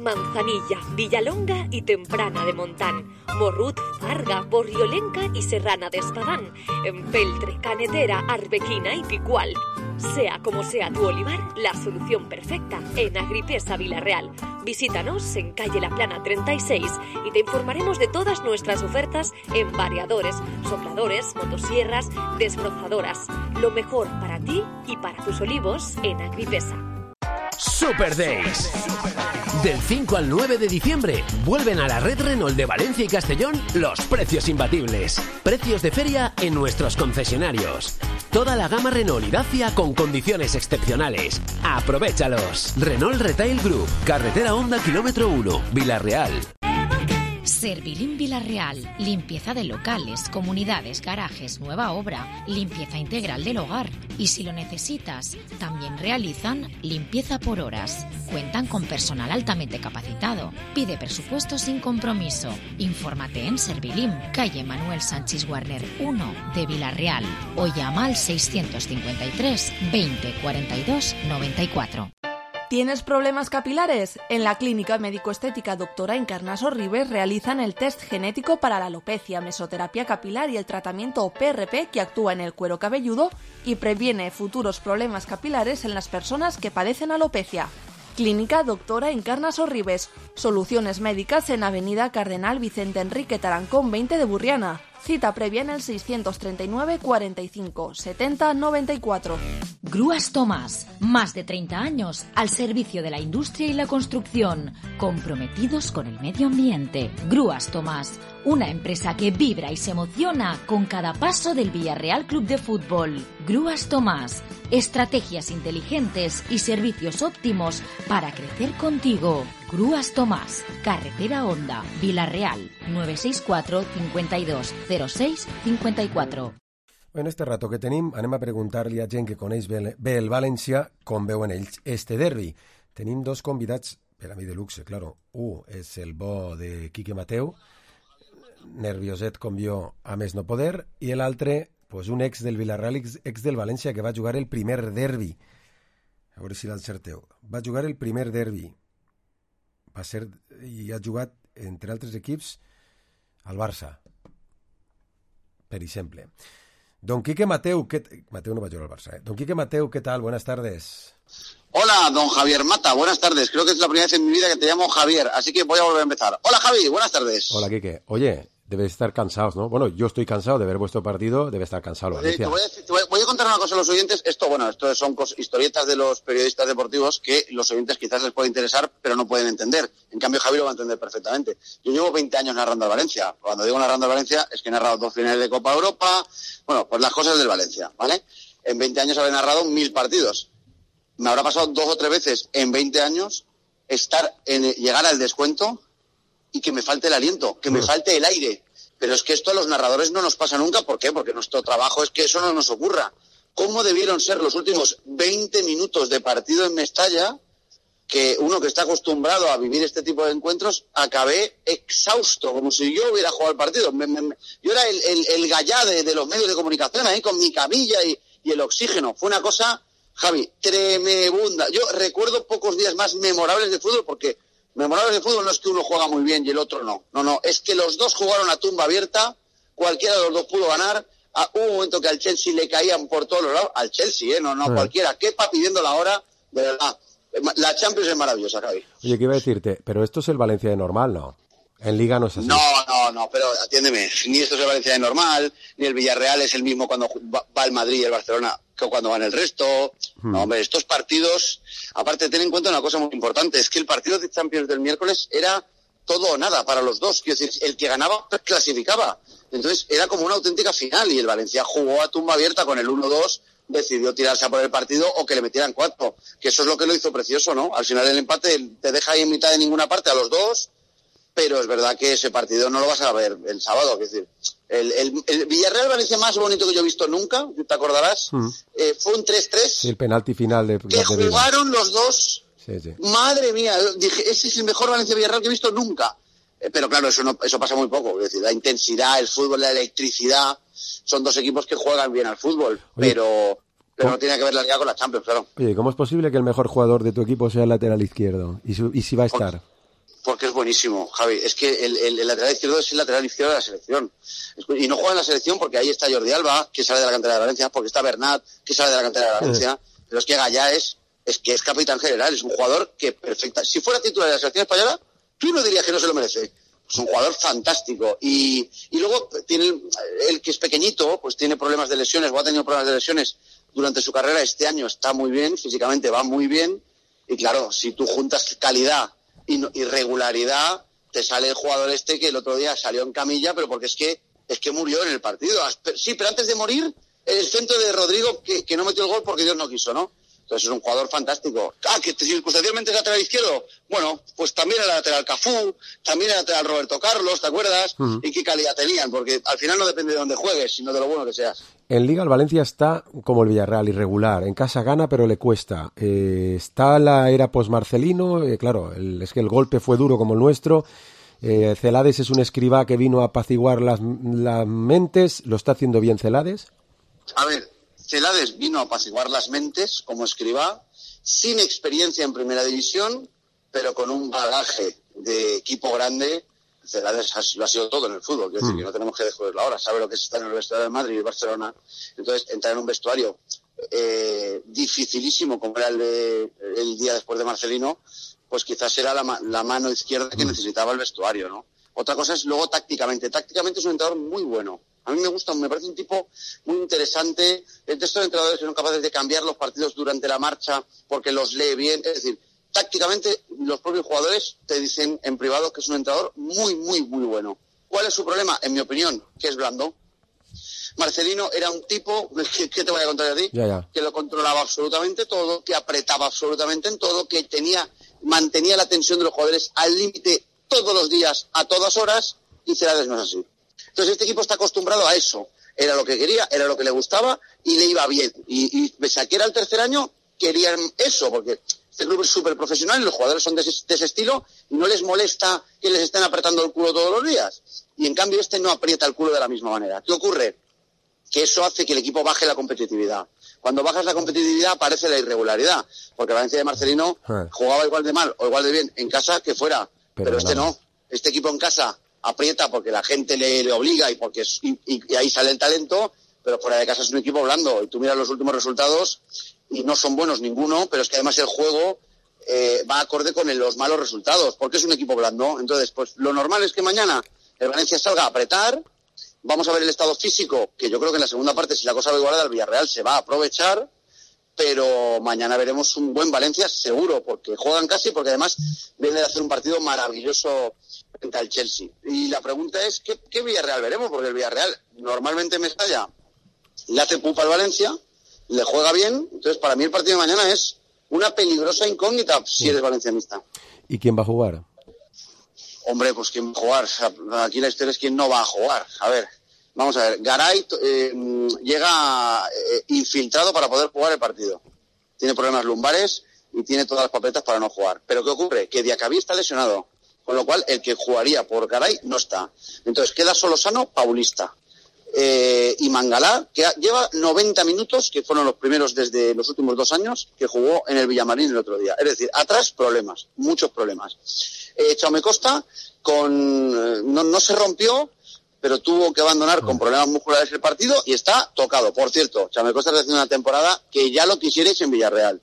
Manzanilla, Villalonga y Temprana de Montán, Morrut, Farga, Borriolenca y Serrana de Espadán, Empeltre, Canetera, Arbequina y Picual. Sea como sea tu olivar, la solución perfecta en Agripesa Vilarreal. Visítanos en calle La Plana treinta y seis y te informaremos de todas nuestras ofertas en variadores, sopladores, motosierras, desbrozadoras. Lo mejor para ti y para tus olivos en Agripesa. Super Days. Del cinco al nueve de diciembre vuelven a la red Renault de Valencia y Castellón los precios imbatibles. Precios de feria en nuestros concesionarios. Toda la gama Renault y Dacia con condiciones excepcionales. ¡Aprovéchalos! Renault Retail Group, carretera Honda kilómetro uno, Vilarreal. Servilim Vilarreal, limpieza de locales, comunidades, garajes, nueva obra, limpieza integral del hogar. Y si lo necesitas, también realizan limpieza por horas. Cuentan con personal altamente capacitado. Pide presupuesto sin compromiso. Infórmate en Servilim, calle Manuel Sánchez Warner uno de Vilarreal o llama al seiscientos cincuenta y tres veinte cuarenta y dos noventa y cuatro. ¿Tienes problemas capilares? En la Clínica Médico-Estética Doctora Encarnaso Ribes realizan el test genético para la alopecia, mesoterapia capilar y el tratamiento P R P que actúa en el cuero cabelludo y previene futuros problemas capilares en las personas que padecen alopecia. Clínica Doctora Encarnaso Ribes. Soluciones médicas en Avenida Cardenal Vicente Enrique Tarancón veinte de Burriana. Cita previa en el seiscientos treinta y nueve cuarenta y cinco setenta noventa y cuatro. Grúas Tomás, más de treinta años al servicio de la industria y la construcción, comprometidos con el medio ambiente. Grúas Tomás, una empresa que vibra y se emociona con cada paso del Villarreal Club de Fútbol. Grúas Tomás, estrategias inteligentes y servicios óptimos para crecer contigo. Grúas Tomás, carretera Honda, Vilarreal, nueve seis cuatro cincuenta y dos cero seis cincuenta y cuatro. En este rato que tenim anem a preguntar-li a gent que coneix bé, bé el València com veuen ells este derbi. Tenim dos convidats per a mi de luxe, claro. Un és el bo de Quique Mateu, nervioset com jo a més no poder, i l'altre, pues, un ex del Villarreal, ex, ex del València, que va jugar el primer derbi. A veure si l'encerteu. Va jugar el primer derbi. Va ser, i ha jugat, entre altres equips, al Barça, per exemple. Don Quique Mateu, ¿qué t... Mateu no va a llorar al Barça, ¿eh? Don Quique Mateu, ¿qué tal? Buenas tardes. Hola, don Javier Mata, buenas tardes. Creo que es la primera vez en mi vida que te llamo Javier, así que voy a volver a empezar. Hola, Javi, buenas tardes. Hola, Quique. Oye, debes estar cansados, ¿no? Bueno, yo estoy cansado de ver vuestro partido, debe estar cansado el Valencia. Te voy a, decir, te voy a, voy a contar una cosa a los oyentes. Esto, bueno, esto son cos, historietas de los periodistas deportivos que los oyentes quizás les puede interesar, pero no pueden entender. En cambio, Javi lo va a entender perfectamente. Yo llevo veinte años narrando al Valencia. Cuando digo narrando al Valencia, es que he narrado dos finales de Copa Europa. Bueno, pues las cosas del Valencia, ¿vale? En veinte años habré narrado mil partidos. Me habrá pasado dos o tres veces en veinte años estar en, llegar al descuento y que me falte el aliento, que me falte el aire. Pero es que esto a los narradores no nos pasa nunca. ¿Por qué? Porque nuestro trabajo es que eso no nos ocurra. ¿Cómo debieron ser los últimos veinte minutos de partido en Mestalla? Que uno que está acostumbrado a vivir este tipo de encuentros, acabé exhausto, como si yo hubiera jugado el partido. Me, me, me, yo era el, el, el gallá de, de los medios de comunicación, ahí con mi camilla y, y el oxígeno. Fue una cosa, Javi, tremenda. Yo recuerdo pocos días más memorables de fútbol, porque memorables de fútbol no es que uno juega muy bien y el otro no. No, no, es que los dos jugaron a tumba abierta, cualquiera de los dos pudo ganar. Ah, hubo un momento que al Chelsea le caían por todos los lados. Al Chelsea, ¿eh? No, no, sí. Cualquiera. Kepa pidiendo la hora, de verdad. La Champions es maravillosa, Javi. Oye, ¿qué iba a decirte? Pero esto es el Valencia de normal, ¿no? En Liga no es así. No, no, no, pero atiéndeme. Ni esto es el Valencia de normal, ni el Villarreal es el mismo cuando va el Madrid y el Barcelona que cuando van el resto. Hmm. No, hombre, estos partidos... Aparte, ten en cuenta una cosa muy importante. Es que el partido de Champions del miércoles era todo o nada para los dos. Quiero decir, el que ganaba clasificaba. Entonces, era como una auténtica final. Y el Valencia jugó a tumba abierta con el uno dos... decidió tirarse a por el partido o que le metieran cuatro, que eso es lo que lo hizo precioso, ¿no? Al final el empate te deja ahí en mitad de ninguna parte a los dos, pero es verdad que ese partido no lo vas a ver el sábado, es decir, el, el, el Villarreal-Valencia más bonito que yo he visto nunca, te acordarás, mm. eh, fue un tres tres. Sí, el penalti final de... Que de jugaron los dos, sí, sí. Madre mía, dije, ese es el mejor Valencia-Villarreal que he visto nunca. Eh, pero claro, eso no, eso pasa muy poco, es decir, la intensidad, el fútbol, la electricidad, son dos equipos que juegan bien al fútbol, Oye. pero... Pero no tiene que ver la liga con la Champions, claro. Oye, ¿cómo es posible que el mejor jugador de tu equipo sea el lateral izquierdo? ¿Y, su, y si va a estar? Porque es buenísimo, Javi. Es que el, el, el lateral izquierdo es el lateral izquierdo de la selección. Y no juega en la selección porque ahí está Jordi Alba, que sale de la cantera de Valencia, porque está Bernat, que sale de la cantera de Valencia. Sí. Pero es que Gallá es, es que es capitán general, es un jugador que perfecta. Si fuera titular de la selección española, tú no dirías que no se lo merece. Es un jugador fantástico. Y, y luego tiene el, el que es pequeñito, pues tiene problemas de lesiones, o ha tenido problemas de lesiones durante su carrera. Este año está muy bien, físicamente va muy bien. Y claro, si tú juntas calidad y, y regularidad, te sale el jugador este que el otro día salió en camilla, pero porque es que es que murió en el partido. Sí, pero antes de morir, el centro de Rodrigo, que, que no metió el gol porque Dios no quiso, ¿no? Entonces es un jugador fantástico. Ah, que circunstancialmente es lateral izquierdo. Bueno, pues también el lateral Cafú, también el lateral Roberto Carlos, ¿te acuerdas? Uh-huh. ¿Y qué calidad tenían? Porque al final no depende de dónde juegues, sino de lo bueno que seas. En Liga el Valencia está como el Villarreal, irregular. En casa gana, pero le cuesta. Eh, está la era post-Marcelino. Eh, claro, el, es que el golpe fue duro como el nuestro. Eh, Celades es un escribá que vino a apaciguar las, las mentes. ¿Lo está haciendo bien Celades? A ver, Celades vino a apaciguar las mentes como escribá, sin experiencia en primera división, pero con un bagaje de equipo grande. Celades lo ha sido todo en el fútbol, quiero decir, mm. que no tenemos que descubrirlo ahora, sabe lo que es estar en el vestuario de Madrid y Barcelona. Entonces, entrar en un vestuario eh, dificilísimo como era el, de, el día después de Marcelino, pues quizás era la, la mano izquierda que mm. necesitaba el vestuario, ¿no? Otra cosa es luego tácticamente. Tácticamente es un entrenador muy bueno. A mí me gusta, me parece un tipo muy interesante. Entre estos entrenadores que son capaces de cambiar los partidos durante la marcha porque los lee bien. Es decir, tácticamente los propios jugadores te dicen en privado que es un entrenador muy, muy, muy bueno. ¿Cuál es su problema? En mi opinión, que es blando. Marcelino era un tipo, ¿qué te voy a contar a ti? Ya, ya. Que lo controlaba absolutamente todo, que apretaba absolutamente en todo, que tenía, mantenía la tensión de los jugadores al límite todos los días, a todas horas, y Celades no es así. Entonces este equipo está acostumbrado a eso. Era lo que quería, era lo que le gustaba y le iba bien. Y, y pese a que era el tercer año, querían eso, porque este club es súper profesional y los jugadores son de ese, de ese estilo y no les molesta que les estén apretando el culo todos los días. Y en cambio este no aprieta el culo de la misma manera. ¿Qué ocurre? Que eso hace que el equipo baje la competitividad. Cuando bajas la competitividad aparece la irregularidad, porque Valencia de Marcelino ah. jugaba igual de mal o igual de bien en casa que fuera. Pero, Pero este nada. no. Este equipo en casa aprieta porque la gente le, le obliga y porque es, y, y ahí sale el talento, pero fuera de casa es un equipo blando. Y tú miras los últimos resultados y no son buenos ninguno, pero es que además el juego eh, va acorde con el, los malos resultados, porque es un equipo blando. Entonces, pues lo normal es que mañana el Valencia salga a apretar. Vamos a ver el estado físico, que yo creo que en la segunda parte, si la cosa va igualada, el Villarreal se va a aprovechar. Pero mañana veremos un buen Valencia seguro, porque juegan casi, porque además viene de hacer un partido maravilloso frente al Chelsea. Y la pregunta es, ¿qué, qué Villarreal veremos? Porque el Villarreal normalmente en Mestalla le hace pupa al Valencia, le juega bien, entonces para mí el partido de mañana es una peligrosa incógnita si sí. eres valencianista. ¿Y quién va a jugar? Hombre, pues quién va a jugar. Aquí la historia es quién no va a jugar. A ver... Vamos a ver, Garay eh, llega eh, infiltrado para poder jugar el partido. Tiene problemas lumbares y tiene todas las papeletas para no jugar. Pero ¿qué ocurre? Que Diacabí está lesionado, con lo cual el que jugaría por Garay no está. Entonces queda solo sano Paulista. Eh, y Mangalá, que lleva noventa minutos, que fueron los primeros desde los últimos dos años, que jugó en el Villamarín el otro día. Es decir, atrás problemas, muchos problemas. Eh, Jaume Costa, con, eh, no, no se rompió, pero tuvo que abandonar con problemas musculares el partido y está tocado. Por cierto, Jaume Costa está haciendo una temporada que ya lo quisierais en Villarreal.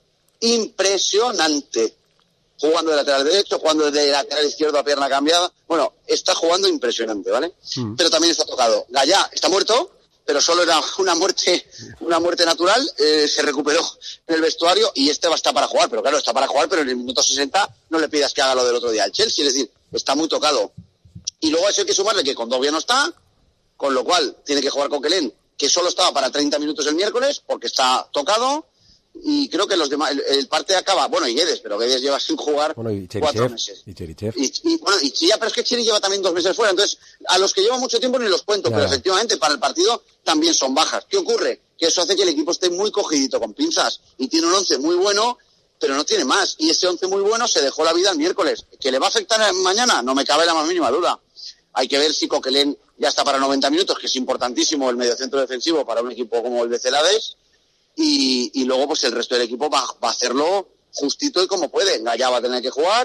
Impresionante. Jugando de lateral derecho, jugando de lateral izquierdo a pierna cambiada. Bueno, está jugando impresionante, ¿vale? Mm. Pero también está tocado. Gallá está muerto, pero solo era una muerte una muerte natural. Eh, se recuperó en el vestuario y este va a estar para jugar. Pero claro, está para jugar, pero en el minuto sesenta no le pidas que haga lo del otro día al Chelsea. Es decir, está muy tocado. Y luego a eso hay que sumarle que Condovia no está, con lo cual tiene que jugar Coquelin, que solo estaba para treinta minutos el miércoles, porque está tocado, y creo que los demás, el, el parte acaba, bueno, y Guedes, pero Guedes lleva sin jugar bueno, y cuatro meses. Y Cherichev. Y, y, bueno, y ya, pero es que Cheri lleva también dos meses fuera, entonces a los que llevan mucho tiempo ni los cuento, ya. Pero efectivamente para el partido también son bajas. ¿Qué ocurre? Que eso hace que el equipo esté muy cogidito con pinzas, y tiene un once muy bueno, pero no tiene más, y ese once muy bueno se dejó la vida el miércoles. ¿Que le va a afectar mañana? No me cabe la más mínima duda. Hay que ver si Coquelin ya está para noventa minutos, que es importantísimo el mediocentro defensivo para un equipo como el de Celades, y, y luego pues el resto del equipo va, va a hacerlo justito y como puede. Gallá va a tener que jugar,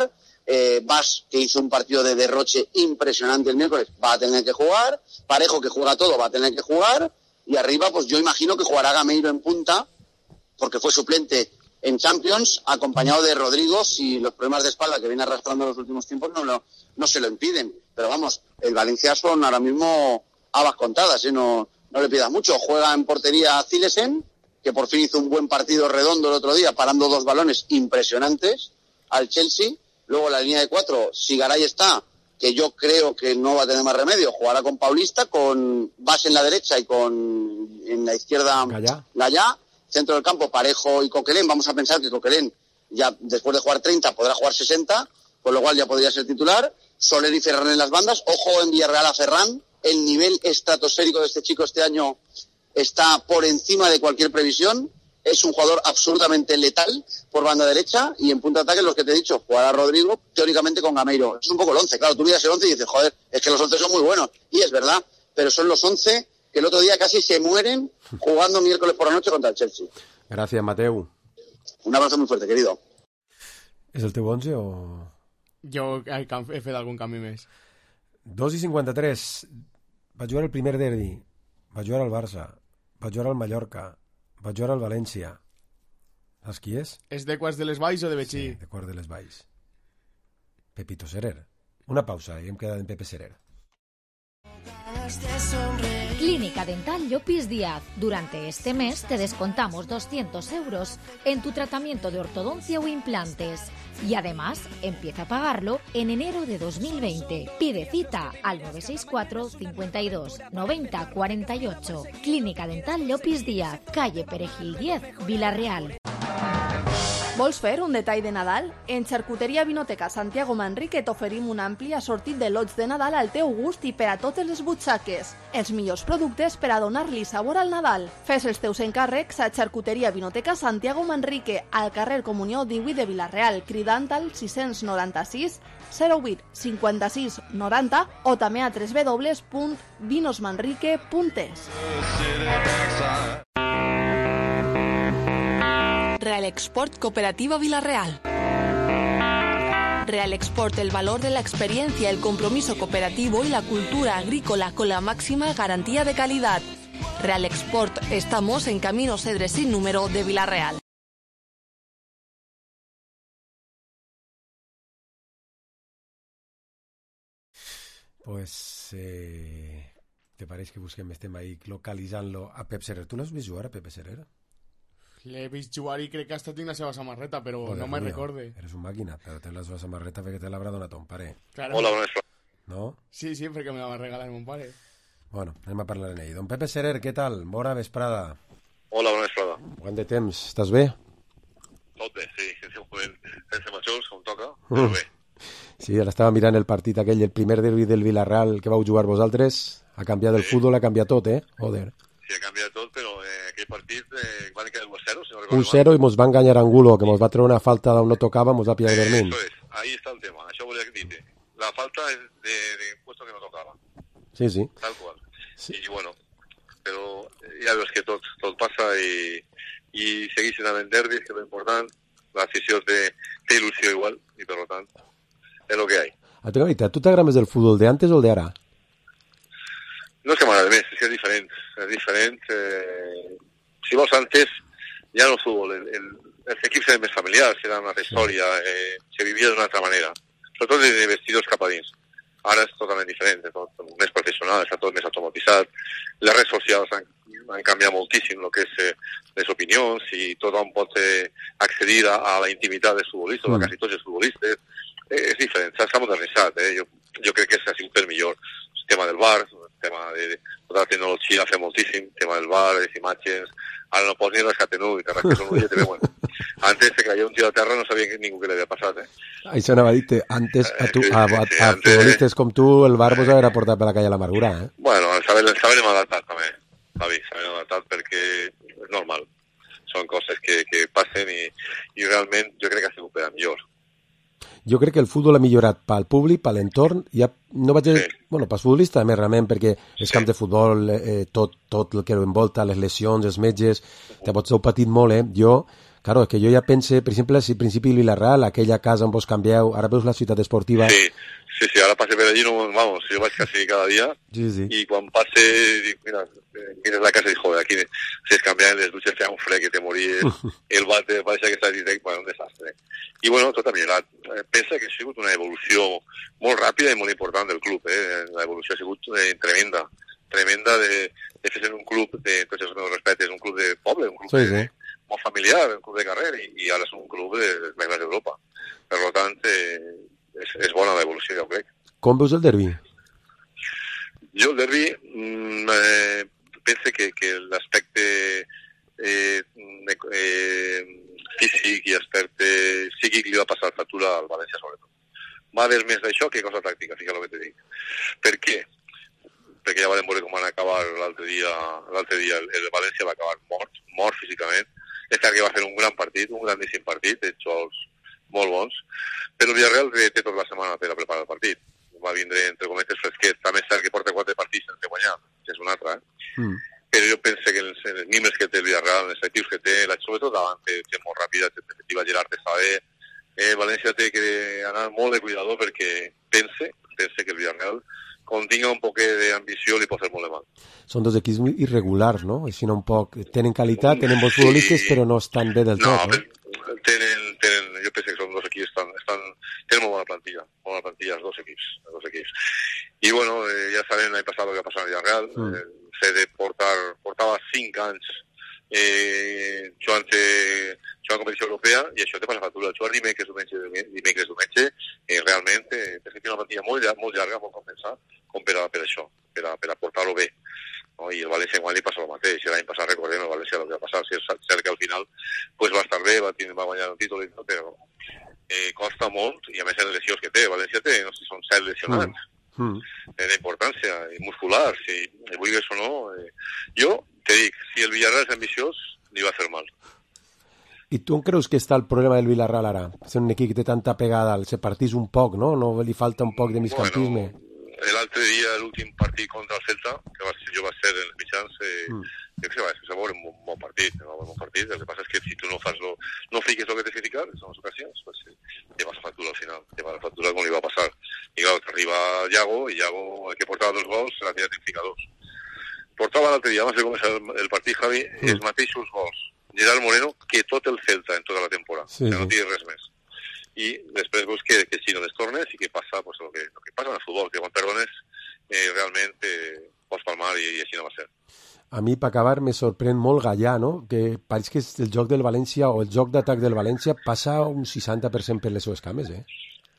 Eh, Bas, que hizo un partido de derroche impresionante el miércoles, va a tener que jugar. Parejo, que juega todo, va a tener que jugar. Y arriba, pues yo imagino que jugará Gameiro en punta, porque fue suplente en Champions, acompañado de Rodrigo, si los problemas de espalda que viene arrastrando en los últimos tiempos no, lo, no se lo impiden. Pero vamos, el Valencia son ahora mismo habas contadas, ¿eh? no, no le pidas mucho. Juega en portería Zilesen, que por fin hizo un buen partido redondo el otro día, parando dos balones impresionantes al Chelsea. Luego la línea de cuatro, si Garay está, que yo creo que no va a tener más remedio, jugará con Paulista, con Bas en la derecha y con en la izquierda Gallá. Centro del campo, Parejo y Coquelin. Vamos a pensar que Coquelin, ya después de jugar treinta, podrá jugar sesenta, con lo cual ya podría ser titular. Soler y Ferran en las bandas. Ojo en Villarreal a Ferran. El nivel estratosférico de este chico este año está por encima de cualquier previsión. Es un jugador absolutamente letal por banda derecha, y en punta de ataque, los que te he dicho, jugará Rodrigo, teóricamente con Gameiro. Es un poco el once, claro, tú miras el once y dices, joder, es que los once son muy buenos. Y es verdad, pero son los once que el otro día casi se mueren jugando miércoles por la noche contra el Chelsea. Gràcies, Mateu. Un abrazo muy fuerte, querido. És el teu onze o...? Jo he fet algun canvi més. dos i cinquanta-tres. Va jugar el primer derbi. Va jugar al Barça. Va jugar al Mallorca. Va jugar al València. Saps qui és? És de Quarts de les Valls o de Betxí? Sí, de Quarts de les Valls. Pepito Serer. Una pausa i hem quedat en Pepe Serer. Clínica Dental Llopis Díaz. Durante este mes te descontamos doscientos euros en tu tratamiento de ortodoncia o implantes. Y además, empieza a pagarlo en enero de dos mil veinte. Pide cita al nueve seis cuatro, cincuenta y dos, noventa, cuarenta y ocho. Clínica Dental Llopis Díaz, calle Perejil diez, Vila-real. Vols fer un detall de Nadal? En Xarcuteria Vinoteca Santiago Manrique t'oferim un ampli assortit de lots de Nadal al teu gust i per a totes les butxaques. Els millors productes per a donar-li sabor al Nadal. Fes els teus encàrrecs a Xarcuteria Vinoteca Santiago Manrique, al carrer Comunió divuit de Vila-real, cridant al sis noranta-sis zero vuit cinquanta-sis noranta o també a w w w punt vinosmanrique punt es. Real Export Cooperativa Vila-real. Real Export, el valor de la experiencia, el compromiso cooperativo y la cultura agrícola con la máxima garantía de calidad. Real Export, estamos en Camino Cedre sin número de Vila-real. Pues, eh, ¿te pareix que busquem estem ahí localitzant-lo a Pep Serer? Tu l'has vist jugar a Pepe Serer? L'he vist jugar i crec que hasta tinc la seva samarreta, però Joder, no me'n recorde. Eres un màquina, però tens la seva samarreta perquè te l'haurà donat un pare. Claro. Hola, bona nit. No? Sí, sí, perquè me la va regalar mon pare. Bueno, anem a parlar en ell. Don Pepe Serer, què tal? Bona vesprada. Hola, bona vesprada. Quant de temps? Estàs bé? Tot bé, sí. Sense majors, com toca, però bé. Sí, ara estava mirant el partit aquell, el primer derbi del Vila-real que vau jugar vosaltres. Ha canviat el sí. futbol, ha canviat tot, eh? Joder. Sí, ha canviat tot, però eh, aquell partit eh, van quedar un cero, si no recordo. un cero i mos va enganyar Angulo, que mos va treure una falta d'on no tocava, mos va pillar eh, dormint. Eso es, ahí está el tema, això volia dir-te. La falta és de, de puesto que no tocava. Sí, sí. Tal qual. Sí. I bueno, però ja veus que tot, tot passa i, i segueixen havent derbis, que és important. L'afició té, té il·lusió igual, i per tant, és el que hi ha. A tu, a tu t'agrada més el futbol d'antes o el d'ara? No és que m'agrada més, és que és diferent. És diferent. Eh, si vols, antes ja no el futbol. El, el, els equips eren més familiars, era una altra història, eh, se vivia d'una altra manera. Sobretot de vestidors cap a dins. Ara és totalment diferent, és tot més professional, està tot més automatitzat. Les redes socials han, han canviat moltíssim el que és eh, les opinions i tothom pot eh, accedir a, a la intimitat dels futbolistes, mm. a quasi tots els futbolistes. Eh, és diferent, s'ha modernitzat. Eh? Jo, jo crec que és així per millor. El tema del V A R, el tema de, de tota la tecnologia fa moltíssim, el tema del V A R, les imatges, ara no pots ni rescate nu, i te rasques un ull i te veuen. Antes se caia un tio a terra no sabia ningú que li havia passat, eh? Això anava a dir-te, antes a, tu, a, a, a futbolistes com tu el V A R vos haurà portat per la calle a l'amargura, eh? Bueno, el saber, el saber hem adaptat també, Javi, saber hem adaptat perquè és normal. Són coses que, que passen i, i realment jo crec que ha sigut per a millor. jo crec que el futbol ha millorat pel públic, per l'entorn, ja no vaig dir, sí. bueno, pels futbolistes també realment, perquè els sí. camps de futbol, eh, tot, tot el que ho envolta, les lesions, els metges, llavors heu patit molt, eh? Jo, claro, és que jo ja pense, per exemple, si al principi el Vilarreal, aquella casa on vos canvieu, ara veus la ciutat esportiva... Sí, sí, sí, ara passe per allí, no, vamos, jo vaig quasi cada dia, sí, sí. i quan passe, dic, mira, mires la casa i dic, joder, aquí si es canviaven les dutxes feia un fred que te mories, el bate pareixia que estava direct, bueno, un desastre. I bueno, tot ha millorat. Pensa que ha sigut una evolució molt ràpida i molt important del club, eh? La evolució ha sigut eh, tremenda, tremenda de, de fer ser un club de tots els meus respectes, un club de poble, un club sí, de, sí. molt familiar, un club de carrer, i, i ara és un club de, de més grans d'Europa. Per tant, eh, és, és bona l'evolució, ja ho crec. Com veus el derbi? Jo el derbi mm, eh, penso que, que l'aspecte eh, eh, físic i aspecte psíquic li va passar factura al València, sobretot. Va haver més d'això que cosa tàctica, fica el que te dic. Per què? Perquè ja vam veure com van acabar l'altre dia, l'altre dia el, el València va acabar mort, mort físicament. És que va fer un gran partit, un grandíssim partit, de xocs molt bons, però el Villarreal té tota la setmana per a preparar el partit. Va vindre, entre cometes, fresquet. També és cert que porta quatre partits sense guanyar, que és un altre, eh? Mm. Però jo penso que els, els membres que té el Villarreal, els efectius que té, la, sobretot davant, té gent molt ràpida, té efectiva Gerard de saber. Eh, València té que anar molt de cuidador perquè pense, pense que el Villarreal, quan tinga un poc d'ambició, li pot fer molt de mal. Són dos equips irregulars, no? Així un poc... Tenen qualitat, tenen bons futbolistes, sí. però no estan bé del tot, no? Tenen, tenen, jo penso que són dos equips, estan, estan, tenen molt bona plantilla, molt bona plantilla, els dos equips, els dos equips. I bueno, eh, ja sabem l'any passat el que ha passat al Villarreal, mm. eh, fer de portar, portava cinc anys eh, jugant, jugant competició europea, i això te passa factura. Jugar dimecres, diumenge, dimecres, diumenge, eh, realment, eh, té una plantilla molt llarga, molt llarga, molt compensar, com per, a, per això, per a, per a portar-ho bé. No? I el València igual li passa el mateix. L'any passat recordem el València el que va passar, si és cert que al final pues, va estar bé, va, va guanyar el títol, però eh, costa molt, i a més les lesions que té. València té, no sé si són set lesionats. Mm. Mm. Eh, d'importància muscular, si vulguis o no. Eh, jo te dic, si el Villarreal és ambiciós, li va fer mal. I tu on creus que està el problema del Villarreal ara? És un equip que té tanta pegada, se partís un poc, no? No li falta un poc de migcampisme? Bueno, l'altre dia, l'últim partit contra el Celta, que va ser, jo va ser en els mitjans, eh, mm. jo que sé, va ser un bon, bon partit, un bon partit. El que passa és que si tu no fas lo, no fiques el que t'has de ficar, en les ocasions, pues, te vas a factura al final, te vas a factura com li va passar. I clar, arriba Iago, i Iago, el que portava dos gols, l'ha tirat en fica dos. Portava l'altre dia, abans de començar el, el partit, Javi, mm. els mateixos gols. Gerard Moreno, que tot el Celta en tota la temporada, sí, que no tira res més. I després veus que, que si no les tornes i que passa pues, el, que, el que passa en el futbol, que quan perdones eh, realment eh, pots palmar i, i així no va ser. A mi, per acabar, me sorprèn molt Gallà, no? Que pareix que el joc del València o el joc d'atac del València passa un seixanta per cent per les seves cames, eh?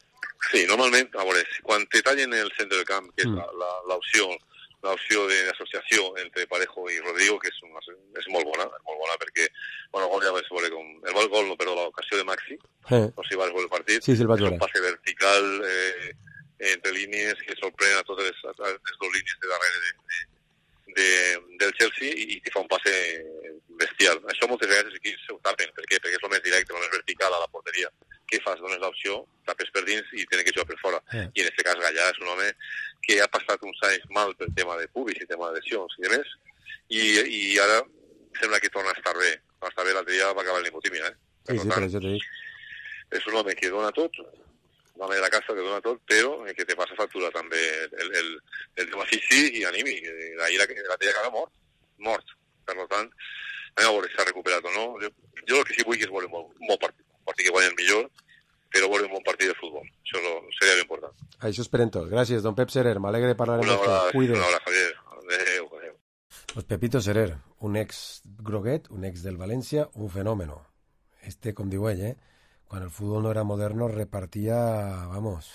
Sí, normalment, a veure, quan te tallen el centre del camp, que és mm. l'opció l'opció d'associació entre Parejo i Rodrigo, que és, una, és molt bona, és molt bona perquè, bueno, el gol ja vaig veure com... El gol, gol no, perdó, l'ocasió de Maxi, eh. no sé si vas veure el partit, sí, sí, el vaig veure. És un passe vertical eh, entre línies que sorprèn a totes les, a les dues línies de darrere de, de, de, del Chelsea i, i fa un passe bestial. Això moltes vegades aquí se ho tapen, per què? Perquè és el més directe, el més vertical a la porteria. Què fas? Dones l'opció, tapes per dins i tenen que jugar per fora. Eh. I en aquest cas Gallà és un home que ha passat uns anys mal pel tema de pubis i tema de lesions i demés, i, i ara sembla que torna a estar bé. Va estar bé, l'altre dia va acabar l'hipotímia, eh? Sí, sí, però jo t'he dit. És un home que dona tot, un home de la casa que dona tot, però que te passa factura també el, el, el tema físic i anímic. Ahir la, la tenia cara mort, mort. Per tant, anem a veure si s'ha recuperat o no. Jo, jo el que sí vull és veure un bon, un bon partit. Partit que guanya el millor, però veure un bon partit de futbol. Això lo, seria ben important. Això esperem tots. Gràcies, don Pep Serer. M'alegre de parlar amb vostè. Cuide. Una hora, Javier. Adéu, adéu. Pues Pepito Serer, un ex groguet, un ex del València, un fenómeno. Este, com diu ell, eh? Quan el futbol no era moderno, repartia, vamos,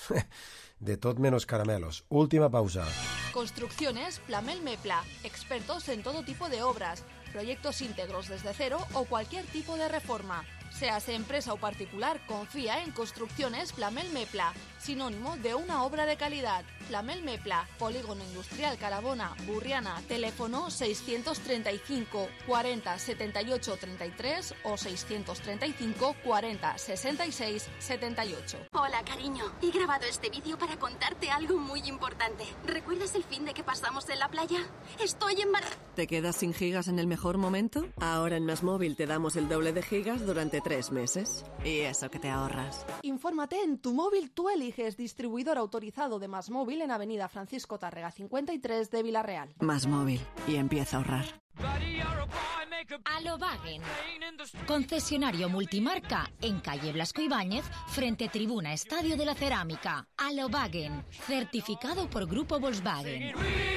de tot menos caramelos. Última pausa. Construcciones Plamel Mepla. Expertos en todo tipo de obras, proyectos íntegros desde cero o cualquier tipo de reforma. Seas empresa o particular, confía en Construcciones Flamel Mepla, sinónimo de una obra de calidad. Flamel Mepla, Polígono Industrial Carabona, Burriana, teléfono seiscientos treinta y cinco cuarenta setenta y ocho treinta y tres o seiscientos treinta y cinco cuarenta sesenta y seis setenta y ocho. Hola, cariño. He grabado este vídeo para contarte algo muy importante. ¿Recuerdas el fin de que pasamos en la playa? Estoy embarazada. ¿Te quedas sin gigas en el mejor momento? Ahora en MásMóvil te damos el doble de gigas durante tres meses. Y eso que te ahorras. Infórmate en Tu Móvil Tú Eliges, distribuidor autorizado de MásMóvil en Avenida Francisco Tárrega cincuenta y tres de Villarreal. MásMóvil. Y empieza a ahorrar. Alobagen, concesionario multimarca en calle Blasco Ibáñez, frente Tribuna Estadio de la Cerámica. Alobagen, certificado por Grupo Volkswagen.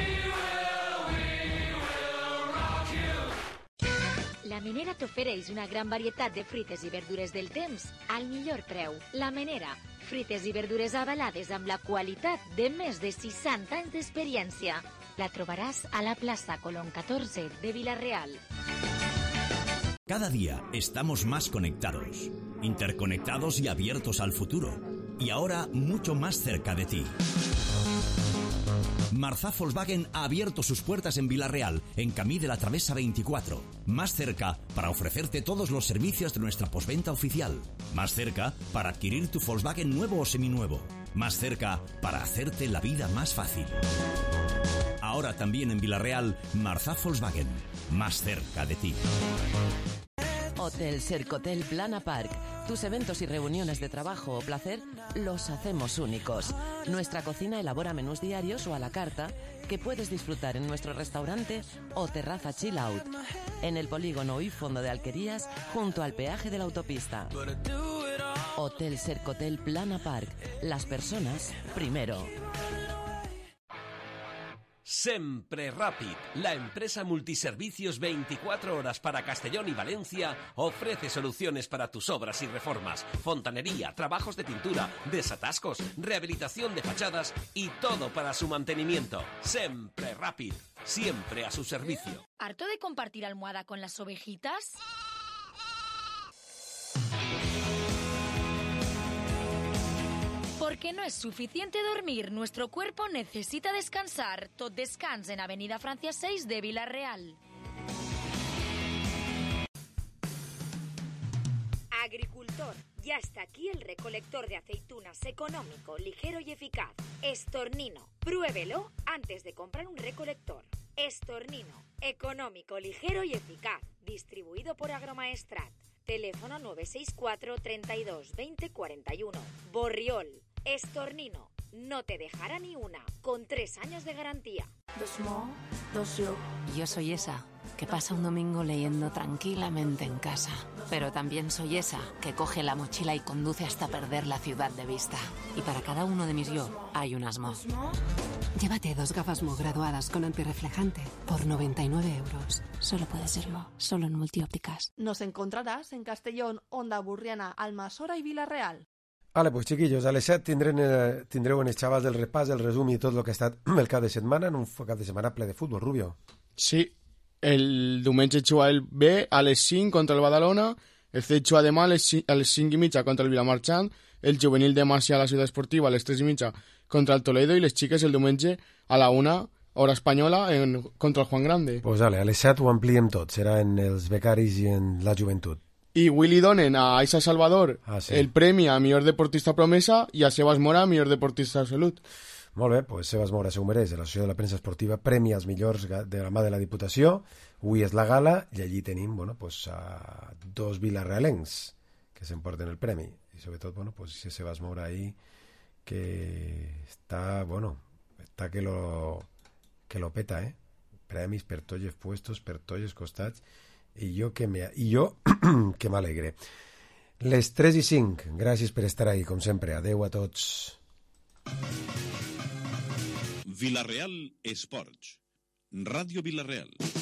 La Menera t'ofereix una gran varietat de fruites i verdures del temps al millor preu. La Menera, fruites i verdures avalades amb la qualitat de més de seixanta anys d'experiència. La trobaràs a la plaça Colón catorze de Villarreal. Cada día estamos más conectados, interconectados y abiertos al futuro. Y ahora mucho más cerca de ti. Marzá Volkswagen ha abierto sus puertas en Villarreal, en Camí de la Travesa veinticuatro. Más cerca para ofrecerte todos los servicios de nuestra postventa oficial. Más cerca para adquirir tu Volkswagen nuevo o seminuevo. Más cerca para hacerte la vida más fácil. Ahora también en Villarreal, Marzá Volkswagen. Más cerca de ti. Hotel Sercotel Plana Park. Tus eventos y reuniones de trabajo o placer los hacemos únicos. Nuestra cocina elabora menús diarios o a la carta que puedes disfrutar en nuestro restaurante o terraza chill out. En el polígono y fondo de Alquerías, junto al peaje de la autopista. Hotel Sercotel Plana Park. Las personas primero. Sempre Rapid, la empresa multiservicios veinticuatro horas para Castellón y Valencia, ofrece soluciones para tus obras y reformas, fontanería, trabajos de pintura, desatascos, rehabilitación de fachadas y todo para su mantenimiento. Sempre Rapid, siempre a su servicio. ¿Harto de compartir almohada con las ovejitas? Porque no es suficiente dormir, nuestro cuerpo necesita descansar. Tot Descans en Avenida Francia seis de Villarreal. Agricultor, ya está aquí el recolector de aceitunas económico, ligero y eficaz. Estornino, pruébelo antes de comprar un recolector. Estornino, económico, ligero y eficaz. Distribuido por Agromaestrat. Teléfono nueve seis cuatro, treinta y dos, veinte, cuarenta y uno. Borriol. Estornino, no te dejará ni una, con tres años de garantía. Dos mo, dos yo. Yo soy esa, que pasa un domingo leyendo tranquilamente en casa. Pero también soy esa, que coge la mochila y conduce hasta perder la ciudad de vista. Y para cada uno de mis yo, hay unas mo. Llévate dos gafas Mo graduadas con antirreflejante por noventa y nueve euros. Solo puede ser Mo, solo en Multiópticas. Nos encontrarás en Castellón, Onda, Burriana, Almassora y Villarreal. Vale, pues chiquillos, a les set tindrem, eh, tindreu en els xavals del repàs, el resum i tot el que ha estat el cap de setmana, en un cap de setmana ple de futbol, Rubio. Sí, el diumenge juga el B a les cinc contra el Badalona, el C juga demà a les cinc i mitja contra el Vilamarxant, el juvenil de Masia a la Ciutat Esportiva a les tres i mitja contra el Toledo i les xiques el diumenge a la una, hora espanyola, en, contra el Juan Grande. Pues vale, a les set ho ampliem tot, serà en els becaris i en la joventut. I Willy donen a Aixa Salvador ah, sí. el premi a millor deportista promesa i a Sebas Mora a millor deportista de salut. Molt bé, pues Sebas Mora se ho mereix, de l'Associació de la Premsa Esportiva, premi als millors de la mà de la Diputació. Avui és la gala i allí tenim, bueno, pues, a dos vilarrealencs que s'emporten el premi. I sobretot, bueno, pues ese Sebas Mora ahí que està, bueno, està que lo, que lo peta, eh? Premis per tots els puestos, per tots els costats. I jo que me, i jo que m'alegre. Les tres i cinc, gràcies per estar ahí, com sempre. Adeu a tots. Villarreal Esports. Ràdio Villarreal.